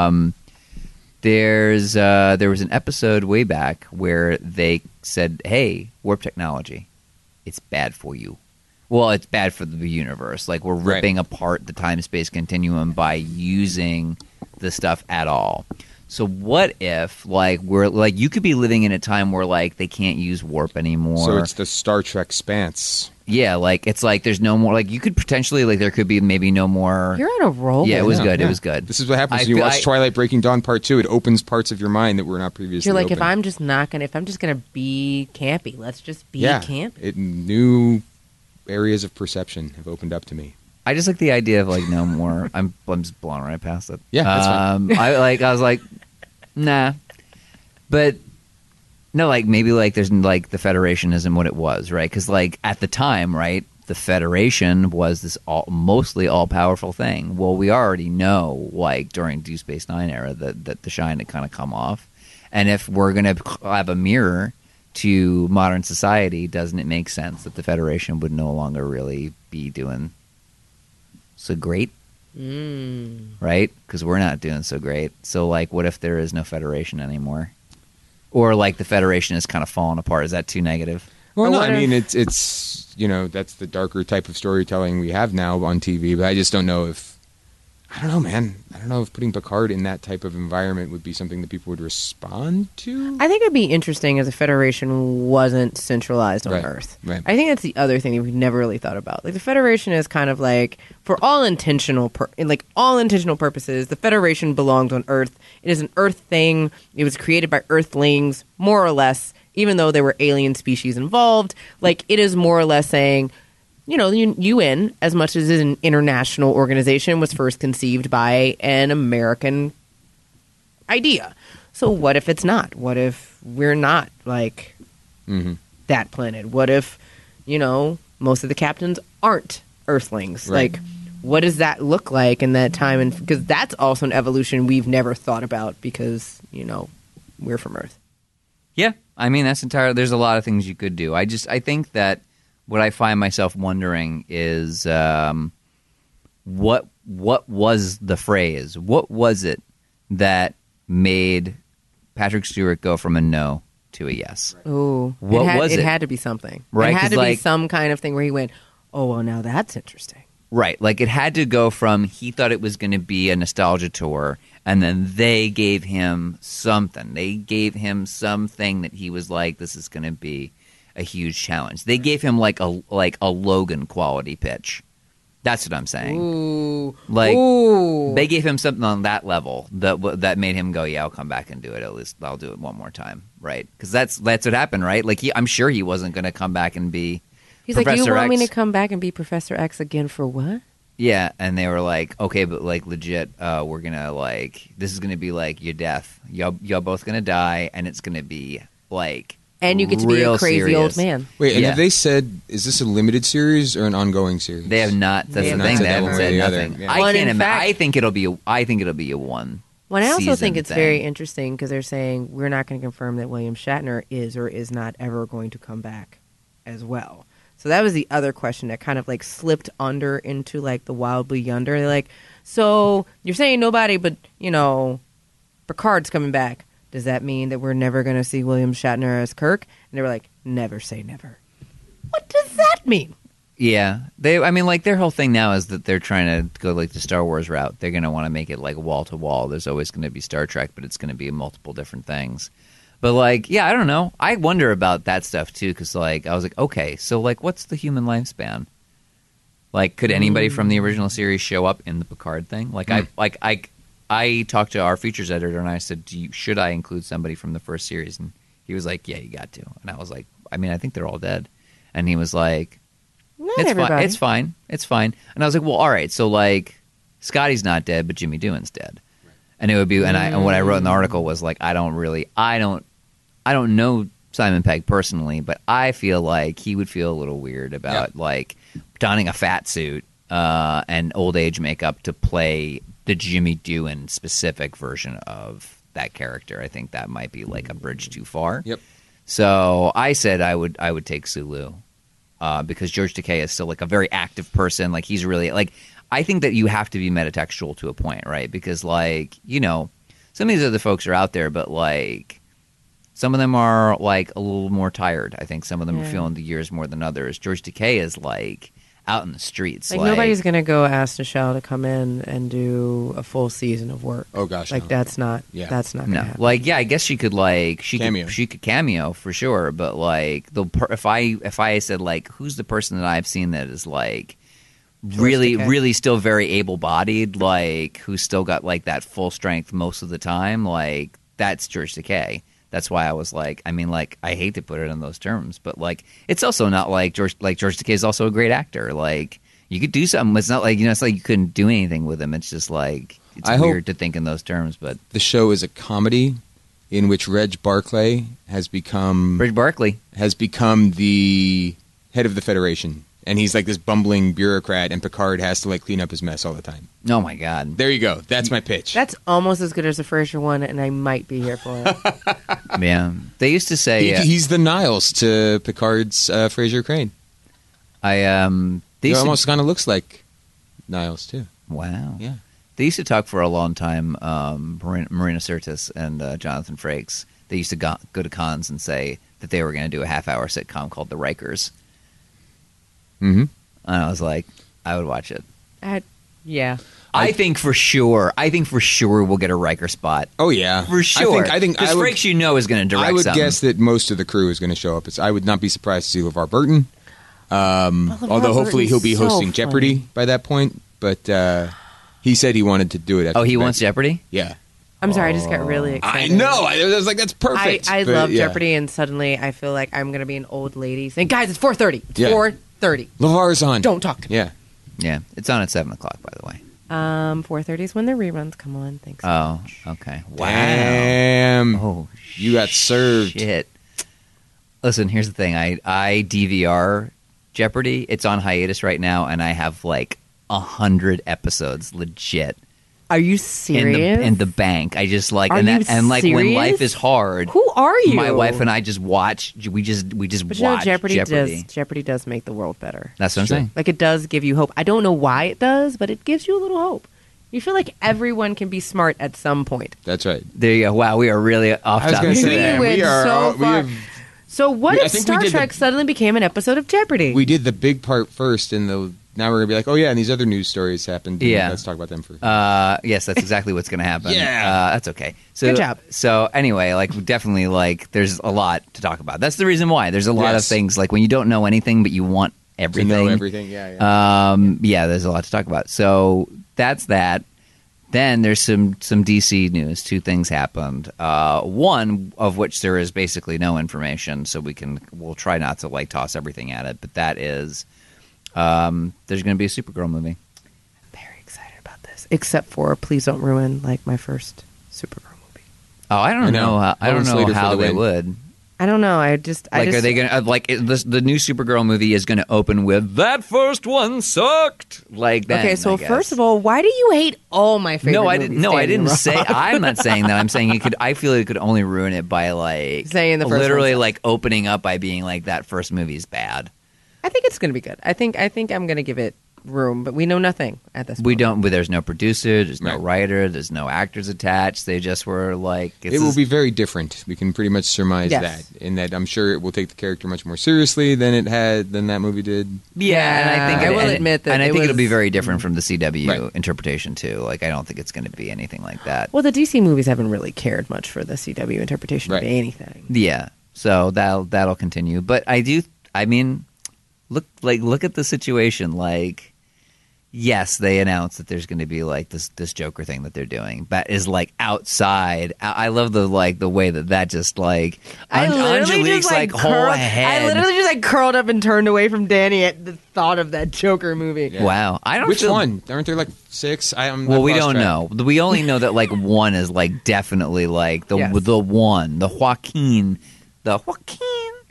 There was an episode way back where they said, "Hey, warp technology, it's bad for you." Well, it's bad for the universe. Like we're ripping apart the time-space continuum by using the stuff at all. So what if, like, we're like you could be living in a time where like they can't use warp anymore? So it's the Star Trek Spance. Yeah, like it's like there's no more. Like you could potentially like there could be maybe no more. You're on a roll. Yeah, it was good. Yeah. It was good. This is what happens when you watch Twilight Breaking Dawn Part 2. It opens parts of your mind that were not previously. You're like, open. if I'm just gonna be campy, let's just be campy. New areas of perception have opened up to me. I just like the idea of like no more. I'm just blowing right past it. Yeah, that's fine. I was like, nah, but. No, like maybe like there's like the Federation isn't what it was, right? Because like at the time, right, the Federation was this mostly all powerful thing. Well, we already know, like during Deep Space Nine era, that the shine had kind of come off. And if we're gonna have a mirror to modern society, doesn't it make sense that the Federation would no longer really be doing so great? Right? Because we're not doing so great. So like, what if there is no Federation anymore? Or like the Federation is kind of falling apart. Is that too negative? Well, no, I mean it's you know that's the darker type of storytelling we have now on TV. But I just don't know if I don't know, man. I don't know if putting Picard in that type of environment would be something that people would respond to. I think it'd be interesting if the Federation wasn't centralized on Earth. Right. I think that's the other thing that we've never really thought about. Like the Federation is kind of like, for all intentional purposes, the Federation belongs on Earth. It is an Earth thing. It was created by Earthlings, more or less. Even though there were alien species involved, like it is more or less saying, you know, the UN, as much as an international organization, was first conceived by an American idea. So what if it's not? What if we're not like that planet? What if, you know, most of the captains aren't Earthlings? Right. Like, what does that look like in that time? And because that's also an evolution we've never thought about because, you know, we're from Earth. Yeah, I mean that's entirely. There's a lot of things you could do. I think that what I find myself wondering is what was the phrase? What was it that made Patrick Stewart go from a no to a yes? Ooh, what was it? It had to be something. Right? It had to like, be some kind of thing where he went, oh well, now that's interesting. Right, like it had to go from he thought it was going to be a nostalgia tour. And then they gave him something. They gave him something that he was like, "This is going to be a huge challenge." They gave him like a Logan quality pitch. That's what I'm saying. Ooh, like ooh. They gave him something on that level that made him go, "Yeah, I'll come back and do it. At least I'll do it one more time." Right? Because that's what happened. Right? Like I'm sure he wasn't going to come back and be. He's Professor like, "You want X. me to come back and be Professor X again for what?" Yeah, and they were like, okay, but like legit, we're gonna like this is gonna be like your death. Y'all both gonna die, and it's gonna be like and you get to be a crazy serious. old man. Wait, and have they said is this a limited series or an ongoing series? They have not. That's the thing. They haven't said nothing. Yeah. I can't imagine. I think it'll be a one. Well, I also think it's thing. very interesting because they're saying we're not going to confirm that William Shatner is or is not ever going to come back as well. So that was the other question that kind of like slipped under into like the Wild Blue Yonder. They're like, so you're saying nobody but, you know, Picard's coming back. Does that mean that we're never going to see William Shatner as Kirk? And they were like, never say never. What does that mean? Yeah. I mean, like their whole thing now is that they're trying to go like the Star Wars route. They're going to want to make it like wall to wall. There's always going to be Star Trek, but it's going to be multiple different things. But, like, yeah, I don't know. I wonder about that stuff, too, because, like, I was like, okay, so, like, what's the human lifespan? Like, could anybody from the original series show up in the Picard thing? Like, I talked to our features editor, and I said, should I include somebody from the first series? And he was like, yeah, you got to. And I was like, I mean, I think they're all dead. And he was like, it's fine. And I was like, well, all right, so, like, Scotty's not dead, but Jimmy Doohan's dead. And it would be, and what I wrote in the article was, like, I don't know Simon Pegg personally, but I feel like he would feel a little weird about like donning a fat suit and old age makeup to play the Jimmy Doohan specific version of that character. I think that might be like a bridge too far. Yep. So I said I would take Sulu because George Takei is still like a very active person. Like he's really like I think that you have to be metatextual to a point, right? Because like some of these other folks are out there, but like some of them are like a little more tired. I think some of them are feeling the years more than others. George Takei is like out in the streets. Like nobody's going to go ask Nichelle to come in and do a full season of work. Oh gosh, like no. that's not going to happen. Like I guess she could like cameo. She could cameo for sure, but like if I said like who's the person that I've seen that is like really still very able-bodied, like who's still got like that full strength most of the time, like that's George Takei. That's why I was like, I mean, like, I hate to put it in those terms, but like, it's also not like George Takei is also a great actor. Like, you could do something. It's not like it's like you couldn't do anything with him. It's just like it's weird to think in those terms. But the show is a comedy in which Reg Barclay has become the head of the Federation, and he's like this bumbling bureaucrat, and Picard has to like clean up his mess all the time. Oh my god! There you go. That's my pitch. That's almost as good as the Frasier one, and I might be here for it. Yeah, they used to say he's the Niles to Picard's Frasier Crane. He almost kind of looks like Niles too. Wow. Yeah. They used to talk for a long time. Marina Sirtis and Jonathan Frakes. They used to go to cons and say that they were going to do a half-hour sitcom called The Rikers. Mm-hmm. And I was like, I would watch it. Yeah. I think for sure we'll get a Riker spot. Oh yeah, for sure. I think because Frakes, is going to direct. I would something. guess that most of the crew is going to show up. I would not be surprised to see LeVar Burton. Although hopefully he'll be hosting Jeopardy by that point. But he said he wanted to do it. After he wants Jeopardy? Yeah. I'm sorry, I just got really excited. I know. I was like, that's perfect. I love Jeopardy, and suddenly I feel like I'm going to be an old lady saying, guys, it's 4:30. It's 4:30. LeVar's on. Don't talk to me. Yeah. Yeah. It's on at 7 o'clock, by the way. 4:30 is when the reruns come on. Thanks so much. Okay. Wow. Damn. Oh, you got served. Shit. Listen, here's the thing. I DVR Jeopardy. It's on hiatus right now, and I have like 100 episodes legit. Are you serious? In the bank. I just like when life is hard. Who are you? My wife and I just watch. We just but watch Jeopardy does make the world better. That's what I'm saying. Like it does give you hope. I don't know why it does, but it gives you a little hope. You feel like everyone can be smart at some point. That's right. There you go. Wow, we are really off topic. So what if Star Trek suddenly became an episode of Jeopardy? We did the big part first, and now we're going to be like, oh yeah, and these other news stories happened. Yeah. Let's talk about them first. Yes, that's exactly what's going to happen. Yeah. That's okay. So, good job. So anyway, like definitely like there's a lot to talk about. That's the reason why. There's a lot of things like when you don't know anything but you want everything. To know everything, yeah. There's a lot to talk about. So that's that. Then there's some DC news. Two things happened. One of which there is basically no information, so we'll try not to like toss everything at it. But that is, there's going to be a Supergirl movie. I'm very excited about this. Except for please don't ruin like my first Supergirl movie. Oh, I don't know. I don't know how they would. I don't know. Are they going to the new Supergirl movie is going to open with that first one sucked like that? Okay, so first of all, why do you hate all my favorite? No, I didn't say. I'm not saying that. I'm saying it could. I feel it could only ruin it by like saying the first literally like opening up by being like that first movie's bad. I think it's going to be good. I think I'm going to give it room, but we know nothing at this point. We don't. But there's no producer, there's no writer, there's no actors attached. They just were like, it will be very different. We can pretty much surmise that. In that, I'm sure it will take the character much more seriously than that movie did. Yeah, and I think I will admit that, and I think it'll be very different from the CW interpretation too. Like, I don't think it's going to be anything like that. Well, the DC movies haven't really cared much for the CW interpretation of anything. Yeah, so that'll continue. But I do. I mean, look at the situation. Like, yes, they announced that there's going to be like this Joker thing that they're doing, but is like outside. I love the way that just like Angelique's like whole head. I literally just like curled up and turned away from Danny at the thought of that Joker movie. Yeah. Wow, I don't. Which one? Aren't there like 6? We don't know. We only know that like one is like definitely like the one, the Joaquin.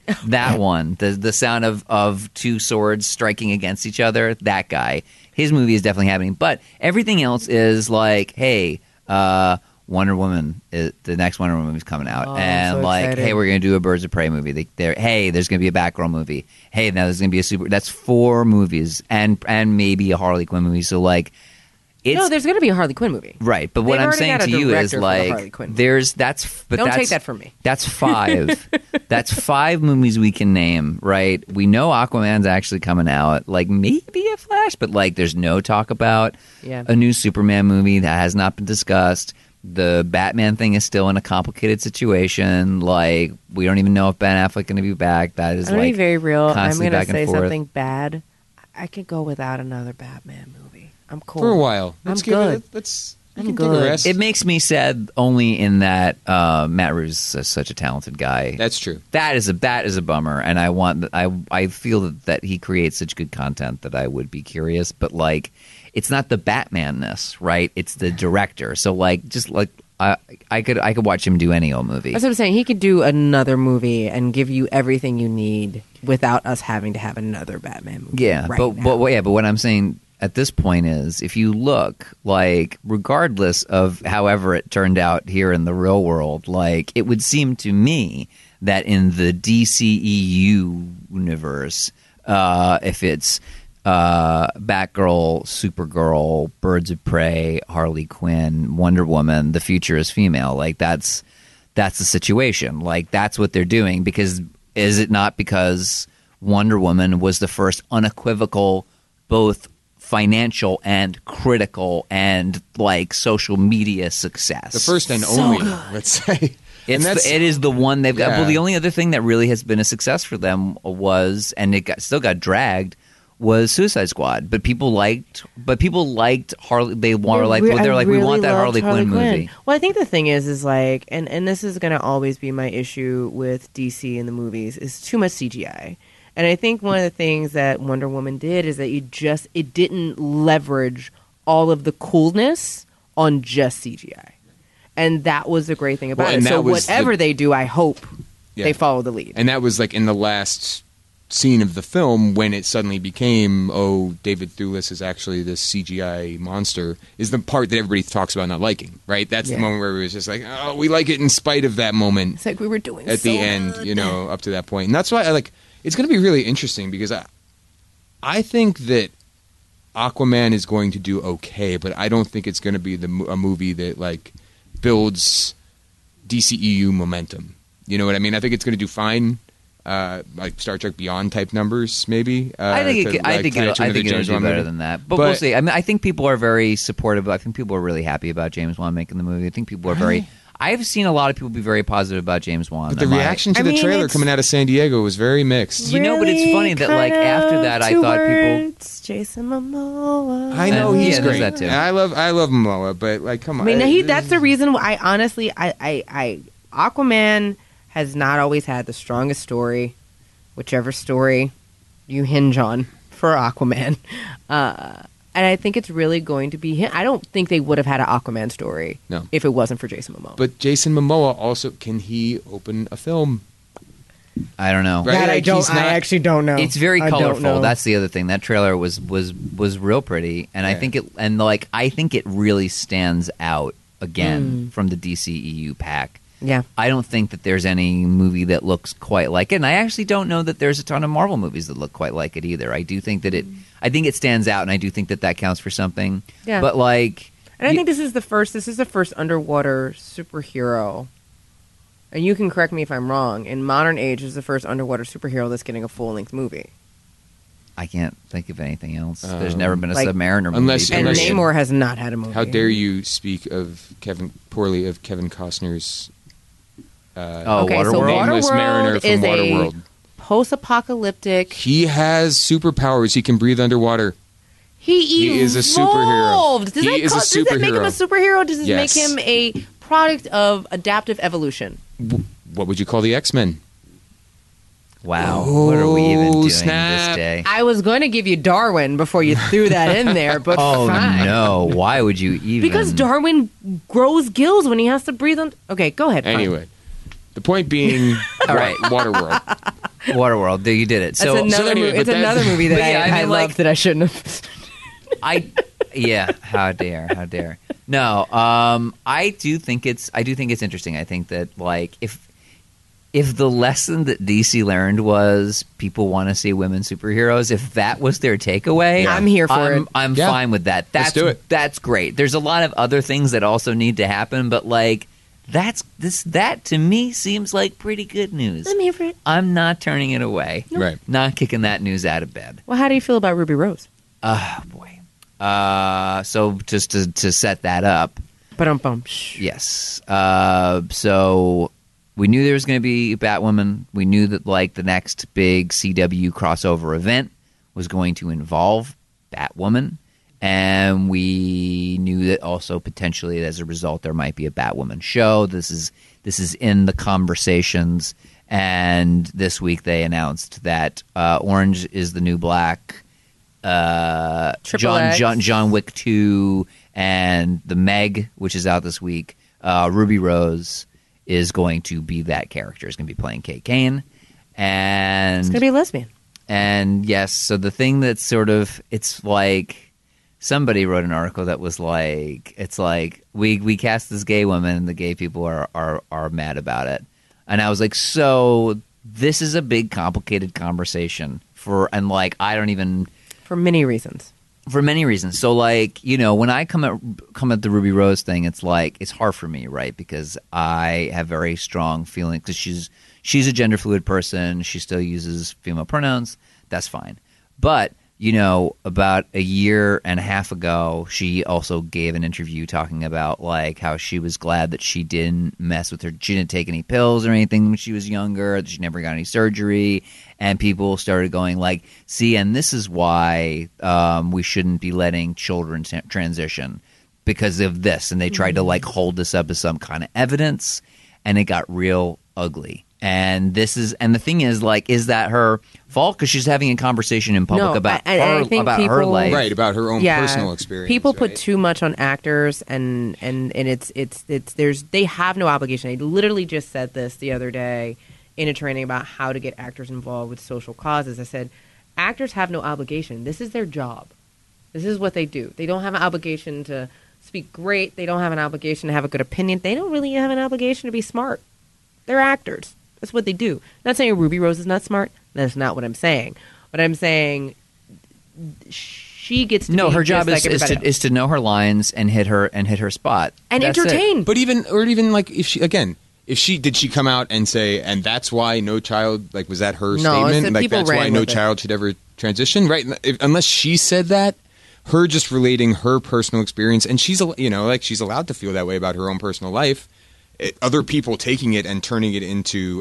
That one, the sound of two swords striking against each other, that guy. His movie is definitely happening. But everything else is like, hey, Wonder Woman, the next Wonder Woman is coming out. And so like, excited. hey, we're going to do a Birds of Prey movie. Hey, there's going to be a Batgirl movie. Hey, now there's going to be that's 4 movies and maybe a Harley Quinn movie. So like, no, there's going to be a Harley Quinn movie. Right, but what I'm saying to you is like, don't take that from me. That's 5. That's 5 movies we can name, right? We know Aquaman's actually coming out, like maybe a Flash, but like there's no talk about a new Superman movie that has not been discussed. The Batman thing is still in a complicated situation. Like we don't even know if Ben Affleck's going to be back. That is I'm going to be very real. I'm going to say forth. something bad. I could go without another Batman movie. I'm cool. For a while. I'm good. I'm good. It makes me sad only in that Matt Reeves is such a talented guy. That's true. That is a bummer, and I feel that he creates such good content that I would be curious, but like it's not the Batman-ness, right? It's the director. So like just like I could watch him do any old movie. That's what I'm saying. He could do another movie and give you everything you need without us having to have another Batman movie. Yeah, right but now. but what I'm saying at this point is, if you look, like, regardless of however it turned out here in the real world, like, it would seem to me that in the DCEU universe, if it's Batgirl, Supergirl, Birds of Prey, Harley Quinn, Wonder Woman, the future is female. Like, that's the situation. Like, that's what they're doing. Because is it not because Wonder Woman was the first unequivocal, both financial and critical and like social media success? The first and only, let's say. It is the one they've got. Yeah. Well, the only other thing that really has been a success for them was, and it still got dragged, was Suicide Squad. But people liked Harley. They were like, well, they're like, we want that Harley Quinn movie. Well, I think the thing is like, and this is going to always be my issue with DC in the movies, is too much CGI. And I think one of the things that Wonder Woman did is that it didn't leverage all of the coolness on just CGI. And that was the great thing about it. So whatever they do, I hope they follow the lead. And that was like in the last scene of the film when it suddenly became, David Thewlis is actually this CGI monster, is the part that everybody talks about not liking, right? That's the moment where it was just like, oh, we like it in spite of that moment. It's like we were doing at the end, up to that point. And that's why I like... It's going to be really interesting because I think that Aquaman is going to do okay, but I don't think it's going to be a movie that like builds DCEU momentum. You know what I mean? I think it's going to do fine, like Star Trek Beyond type numbers, maybe. I think it'll do better than that. But we'll see. I mean, I think people are very supportive. I think people are really happy about James Wan making the movie. I think people are very. I've seen a lot of people be very positive about James Wan. But the reaction to the trailer coming out of San Diego was very mixed. You know, but it's funny that like after that, I thought people. Jason Momoa. I know he's great. That too. I love Momoa, but like, come on. I mean, that's the reason why I honestly, Aquaman has not always had the strongest story, whichever story you hinge on for Aquaman. And I think it's really going to be him. I don't think they would have had an Aquaman story if it wasn't for Jason Momoa. But Jason Momoa also, can he open a film? I don't know. Right? I actually don't know. It's very colorful. That's the other thing. That trailer was real pretty, and I think it really stands out again from the DCEU pack. Yeah. I don't think that there's any movie that looks quite like it, and I actually don't know that there's a ton of Marvel movies that look quite like it either. I do think that I think it stands out, and I do think that counts for something. Yeah. But like, and I think this is the first underwater superhero. And you can correct me if I'm wrong. In modern age, is the first underwater superhero that's getting a full-length movie. I can't think of anything else. There's never been a Submariner movie. And Namor has not had a movie. How dare you speak poorly of Kevin Costner's Waterworld? Nameless Mariner from Waterworld. Post-apocalyptic. He has superpowers. He can breathe underwater. He is a superhero. Does that make him a superhero? Does it make him a product of adaptive evolution? What would you call the X-Men? Wow. What are we even doing this day? I was going to give you Darwin before you threw that in there, but fine. No. Why would you even? Because Darwin grows gills when he has to breathe on... Okay, go ahead. Anyway, the point being, all right, Waterworld. Waterworld. You did it. So it's another movie that I love that I shouldn't have. How dare. No, I do think it's interesting. I think that like if the lesson that DC learned was people want to see women superheroes, if that was their takeaway, I'm here for it. I'm fine with that. Let's do it. That's great. There's a lot of other things that also need to happen, but like that to me seems like pretty good news. I'm here for it. I'm not turning it away. Nope. Right. Not kicking that news out of bed. Well, how do you feel about Ruby Rose? Boy. So just to set that up. Yes. So we knew there was going to be Batwoman. We knew that like the next big CW crossover event was going to involve Batwoman. And we knew that also potentially as a result there might be a Batwoman show. This is in the conversations. And this week they announced that Orange is the New Black, John Wick 2, and the Meg, which is out this week. Ruby Rose is going to be that character. Is going to be playing Kate Kane, and it's going to be a lesbian. And yes, so the thing that's sort of it's like somebody wrote an article that was like it's like we cast this gay woman and the gay people are mad about it, and I was like, so this is a big complicated conversation for many reasons. For many reasons. So, like, you know, when I come at the Ruby Rose thing, it's like it's hard for me, right? Because I have very strong feelings. Because she's a gender fluid person. She still uses female pronouns. That's fine. But, you know, about a year and a half ago, she also gave an interview talking about, like, how she was glad that she didn't mess with her. She didn't take any pills or anything when she was younger. That she never got any surgery. And people started going like, see, and this is why we shouldn't be letting children transition because of this. And they tried to like hold this up as some kind of evidence, and it got real ugly. And the thing is, like, is that her fault because she's having a conversation in public about her life, right? About her own personal experience. People put too much on actors, and they have no obligation. I literally just said this the other day in a training about how to get actors involved with social causes. I said, actors have no obligation. This is their job. This is what they do. They don't have an obligation to speak great. They don't have an obligation to have a good opinion. They don't really have an obligation to be smart. They're actors. That's what they do. I'm not saying Ruby Rose is not smart. That's not what I'm saying. But I'm saying she gets to her job is to know her lines and hit her spot and that's entertain. It. But even like if she did she come out and say, and that's why no child, like, was that her statement? Like, that's why no child should ever transition, right? Unless she said that, her just relating her personal experience, and she's allowed to feel that way about her own personal life. Other people taking it and turning it into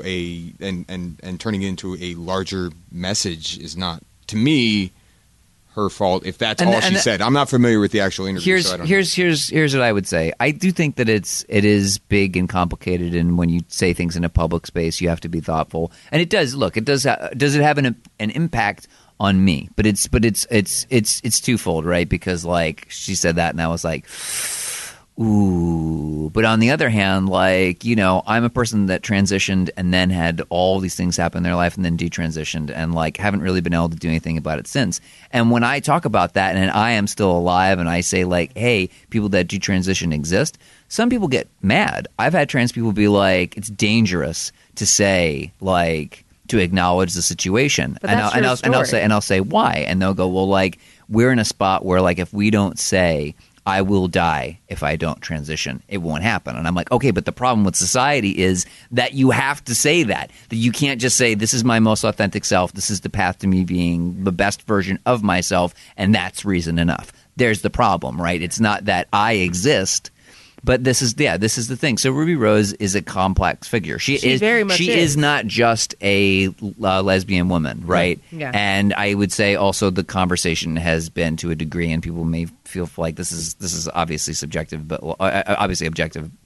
a larger message is not, to me, her fault if that's all she said. I'm not familiar with the actual interview. Here's what I would say. I do think that it is big and complicated, and when you say things in a public space, you have to be thoughtful. And it does. Look, it does. Does it have an impact on me? But it's twofold, right? Because like she said that, and I was like, ooh. But on the other hand, like, you know, I'm a person that transitioned and then had all these things happen in their life and then detransitioned and like haven't really been able to do anything about it since. And when I talk about that and I am still alive and I say like, hey, people that detransition exist, some people get mad. I've had trans people be like, it's dangerous to say like to acknowledge the situation. But I'll say why? And they'll go, well, like, we're in a spot where like if we don't say I will die if I don't transition, it won't happen. And I'm like, okay, but the problem with society is that you have to say that you can't just say, this is my most authentic self. This is the path to me being the best version of myself. And that's reason enough. There's the problem, right? It's not that I exist, but this is the thing. So Ruby Rose is a complex figure. She is not just a lesbian woman, right? Yeah. And I would say also the conversation has been to a degree, and people may feel like this is obviously subjective, but obviously objective. Wait,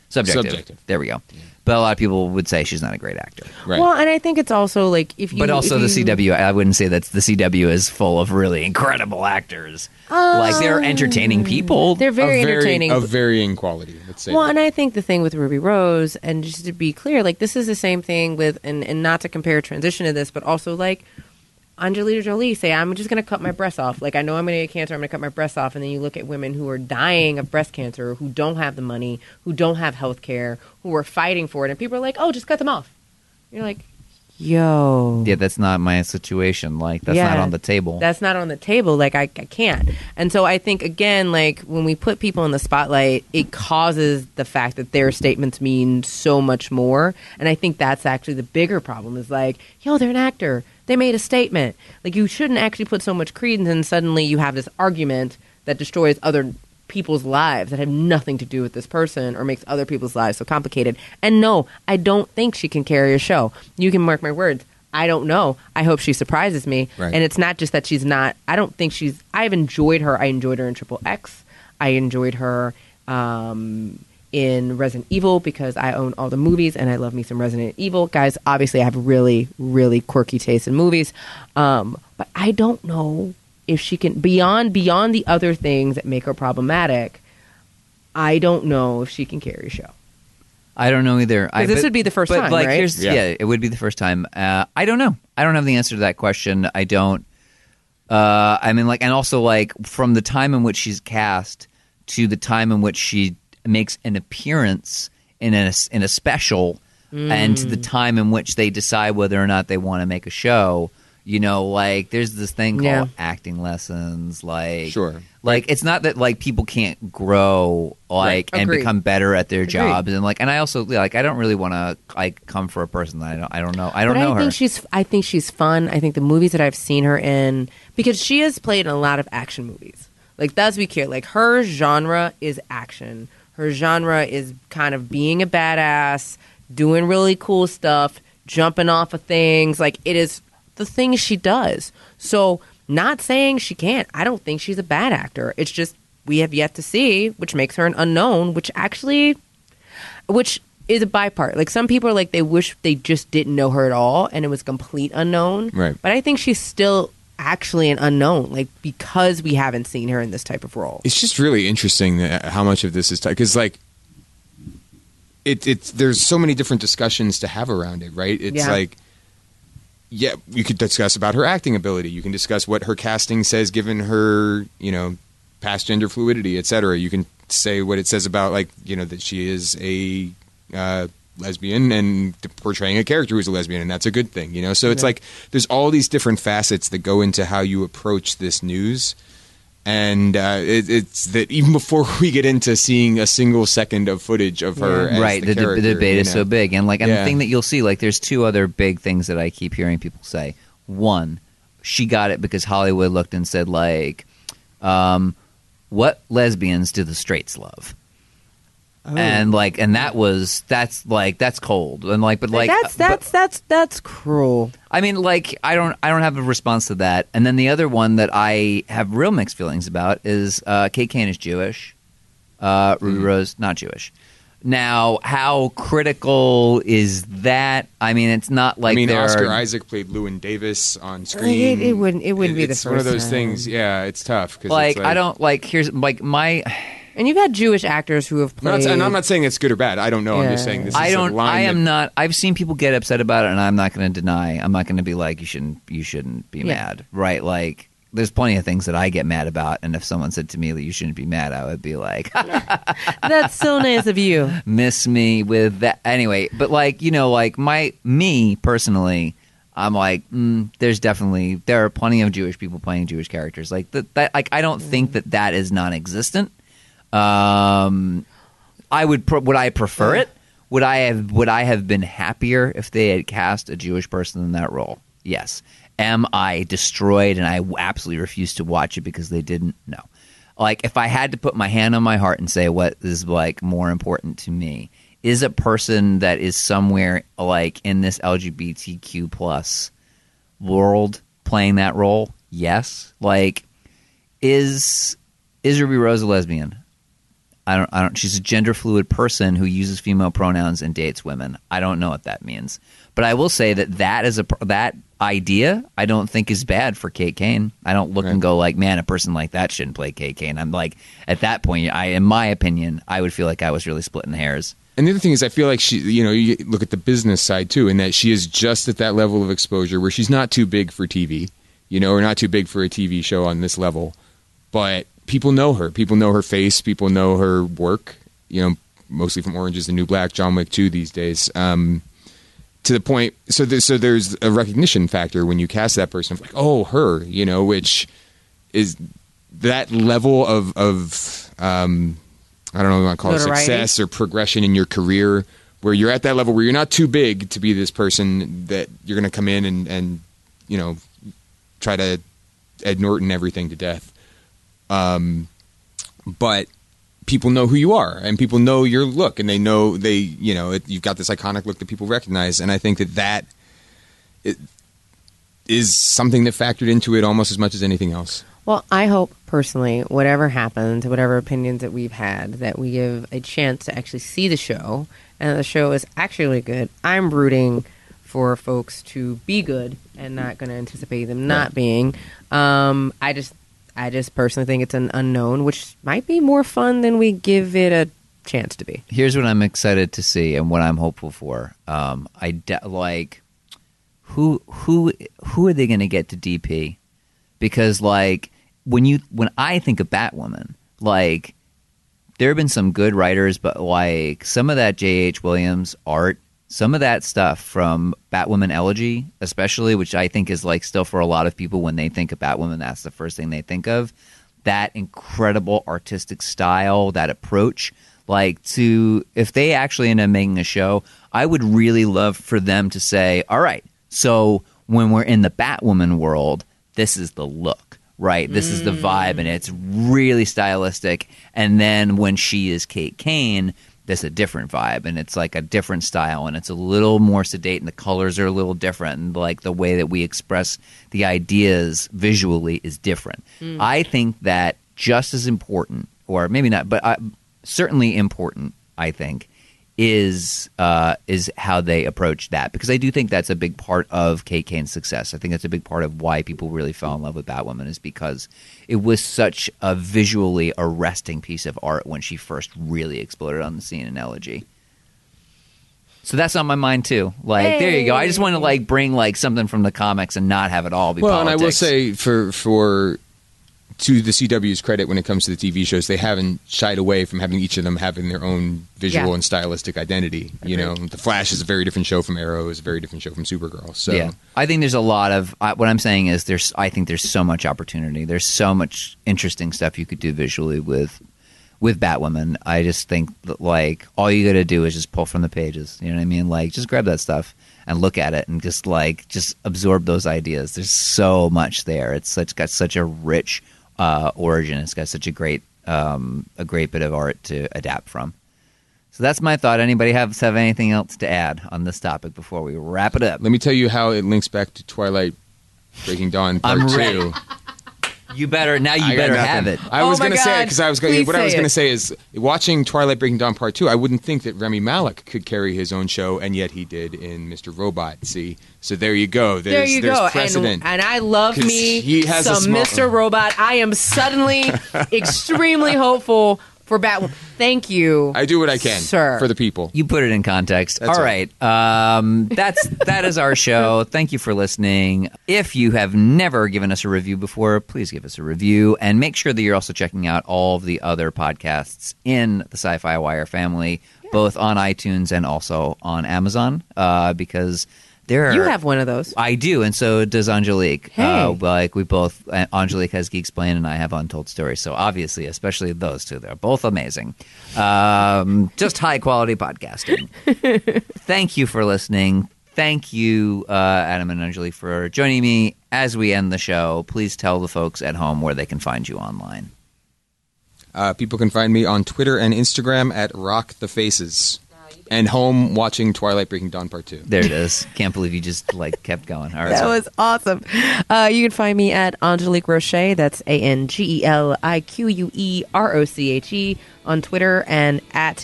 Subjective. There we go. But a lot of people would say she's not a great actor. Right. Well, and I think it's also like the CW, I wouldn't say that the CW is full of really incredible actors. Like they're entertaining people. They're very entertaining. Of varying quality, let's say. Well, and I think the thing with Ruby Rose, and just to be clear, like this is the same thing with, and not to compare transition to this, but also like Angelina Jolie say, I'm just going to cut my breasts off. Like, I know I'm going to get cancer, I'm going to cut my breasts off. And then you look at women who are dying of breast cancer, who don't have the money, who don't have health care, who are fighting for it. And people are like, oh, just cut them off. You're like, yo. Yeah, that's not my situation. Like, that's not on the table. That's not on the table. Like, I can't. And so I think, again, like, when we put people in the spotlight, it causes the fact that their statements mean so much more. And I think that's actually the bigger problem is like, yo, they're an actor. They made a statement. Like, you shouldn't actually put so much credence, and suddenly you have this argument that destroys other people's lives that have nothing to do with this person or makes other people's lives so complicated. And no, I don't think she can carry a show. You can mark my words. I don't know. I hope she surprises me. Right. And it's not just that she's not. I don't think she's. I've enjoyed her. I enjoyed her in Triple X. I enjoyed her in Resident Evil because I own all the movies and I love me some Resident Evil. Guys, obviously I have really, really quirky taste in movies. But I don't know if she can, beyond the other things that make her problematic, I don't know if she can carry a show. I don't know either. This would be the first time, like, right? Yeah, it would be the first time. I don't know. I don't have the answer to that question. I don't. I mean, like, and also, like, from the time in which she's cast to the time in which she makes an appearance in a special, and to the time in which they decide whether or not they want to make a show. You know, like, there's this thing called acting lessons. Like, sure. Like, it's not that, like, people can't grow, like, and become better at their jobs. And, like, and I also, like, I don't really want to, like, come for a person that I don't know. I don't know her. I think she's fun. I think the movies that I've seen her in, because she has played in a lot of action movies. Like, that's we care. Like, her genre is action. Her genre is kind of being a badass, doing really cool stuff, jumping off of things. Like, it is the things she does. So, not saying she can't. I don't think she's a bad actor. It's just we have yet to see, which makes her an unknown, which is a bypart. Like, some people are like, they wish they just didn't know her at all and it was complete unknown. Right. But I think she's still actually an unknown, like, because we haven't seen her in this type of role. It's just really interesting how much of this is because, like, there's so many different discussions to have around it, right? It's like, yeah, you could discuss about her acting ability. You can discuss what her casting says, given her, you know, past gender fluidity, etc. You can say what it says about, like, you know, that she is a lesbian and portraying a character who's a lesbian, and that's a good thing, you know. So it's like there's all these different facets that go into how you approach this news. And it's that even before we get into seeing a single second of footage of her as right, the character, the debate is know? so big. And, like, and the thing that you'll see, like, there's two other big things that I keep hearing people say. One, she got it because Hollywood looked and said, like, what lesbians do the straights love? Oh. And, like, and that's cold. And, like, but, like, that's cruel. I mean, like, I don't have a response to that. And then the other one that I have real mixed feelings about is Kate Kane is Jewish. Ruby Rose, not Jewish. Now, how critical is that? I mean, it's not like Oscar Isaac played Llewyn Davis on screen. It wouldn't be the first It's one of those time. things. Yeah, it's tough. Cause like, it's like, I don't like. Here's like my. And you've had Jewish actors who have played. And I'm not saying it's good or bad. I don't know. I'm just saying this is a line I am not. I've seen people get upset about it, and I'm not going to deny. I'm not going to be like, you shouldn't be mad, right? Like, there's plenty of things that I get mad about, and if someone said to me that you shouldn't be mad, I would be like, that's so nice of you. Miss me with that. Anyway, but, like, you know, like, me personally, I'm like, there are plenty of Jewish people playing Jewish characters. Like, that like, I don't think that is non-existent. Would I prefer it? Would I have been happier if they had cast a Jewish person in that role? Yes. Am I destroyed and I absolutely refuse to watch it because they didn't? No. Like, if I had to put my hand on my heart and say what is, like, more important to me, is a person that is somewhere, like, in this LGBTQ plus world playing that role? Yes. Like, is Ruby Rose a lesbian? I don't. She's a gender fluid person who uses female pronouns and dates women. I don't know what that means, but I will say that idea I don't think is bad for Kate Kane. I don't look and go like, man, a person like that shouldn't play Kate Kane. I'm like, at that point, in my opinion, I would feel like I was really splitting hairs. And the other thing is, I feel like she, you look at the business side too, in that she is just at that level of exposure where she's not too big for TV, or not too big for a TV show on this level, but people know her. People know her face. People know her work, mostly from Orange is the New Black, John Wick 2 these days. To the point, so there's a recognition factor when you cast that person, like, oh, her, which is that level of I don't know what you want to call it, success or progression in your career, where you're at that level where you're not too big to be this person that you're going to come in and try to Ed Norton everything to death. But people know who you are, and people know your look, and they know you've got this iconic look that people recognize, and I think that is something that factored into it almost as much as anything else. Well, I hope personally, whatever happens, whatever opinions that we've had, that we give a chance to actually see the show, and the show is actually good. I'm rooting for folks to be good and not going to anticipate them not being. I just personally think it's an unknown, which might be more fun than we give it a chance to be. Here's what I'm excited to see and what I'm hopeful for. Who are they going to get to DP? Because when I think of Batwoman, there have been some good writers, but some of that J.H. Williams art, some of that stuff from Batwoman Elegy, especially, which I think is still for a lot of people when they think of Batwoman, that's the first thing they think of. That incredible artistic style, that approach. If they actually end up making a show, I would really love for them to say, all right, so when we're in the Batwoman world, this is the look, right? This is the vibe, and it's really stylistic. And then when she is Kate Kane, there's a different vibe, and it's a different style, and it's a little more sedate, and the colors are a little different, and the way that we express the ideas visually is different. I think that just as important, or maybe not, but certainly important, I think, is how they approach that, because I do think that's a big part of Kate Kane's success. I think that's a big part of why people really fell in love with Batwoman, is because it was such a visually arresting piece of art when she first really exploded on the scene in Elegy. So that's on my mind too. There you go. I just want to bring something from the comics and not have it all be politics. And I will say for to the CW's credit, when it comes to the TV shows, they haven't shied away from having each of them having their own visual and stylistic identity. The Flash is a very different show from Arrow, is a very different show from Supergirl. So yeah, I think there's a lot of what I'm saying is I think there's so much opportunity. There's so much interesting stuff you could do visually with Batwoman. I just think that all you got to do is just pull from the pages. You know what I mean? Just grab that stuff and look at it and just absorb those ideas. There's so much there. It's got such a rich origin. It's got such a great bit of art to adapt from. So that's my thought. Anybody have anything else to add on this topic before we wrap it up? Let me tell you how it links back to Twilight Breaking Dawn Part 2. You better have it. I was going to say, because I was going to say is, watching Twilight Breaking Dawn Part 2, I wouldn't think that Rami Malek could carry his own show, and yet he did in Mr. Robot. See, so there you go. There's precedent. And I love me some Mr. Robot. I am suddenly extremely hopeful for Batwoman. Thank you. I do what I can, sir, for the people. You put it in context. All right. That is our show. Thank you for listening. If you have never given us a review before, please give us a review, and make sure that you're also checking out all of the other podcasts in the Sci-Fi Wire family, both on iTunes and also on Amazon, because you have one of those. I do, and so does Angelique. Hey. We both, Angelique has Geeksplain, and I have Untold Stories. So obviously, especially those two, they're both amazing. Just high quality podcasting. Thank you for listening. Thank you, Adam and Angelique, for joining me as we end the show. Please tell the folks at home where they can find you online. People can find me on Twitter and Instagram at Rock the Faces. And home watching Twilight Breaking Dawn Part 2. There it is. Can't believe you just kept going. All right. That was awesome. You can find me at Angelique Roche. That's ANGELIQUEROCHE on Twitter, and at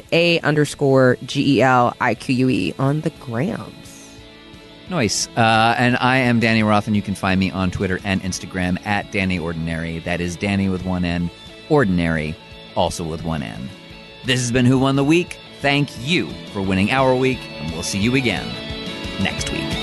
_GELIQUE on the grams. Nice. And I am Danny Roth, and you can find me on Twitter and Instagram at Danny Ordinary. That is Danny with one N, Ordinary, also with one N. This has been Who Won the Week. Thank you for winning our week, and we'll see you again next week.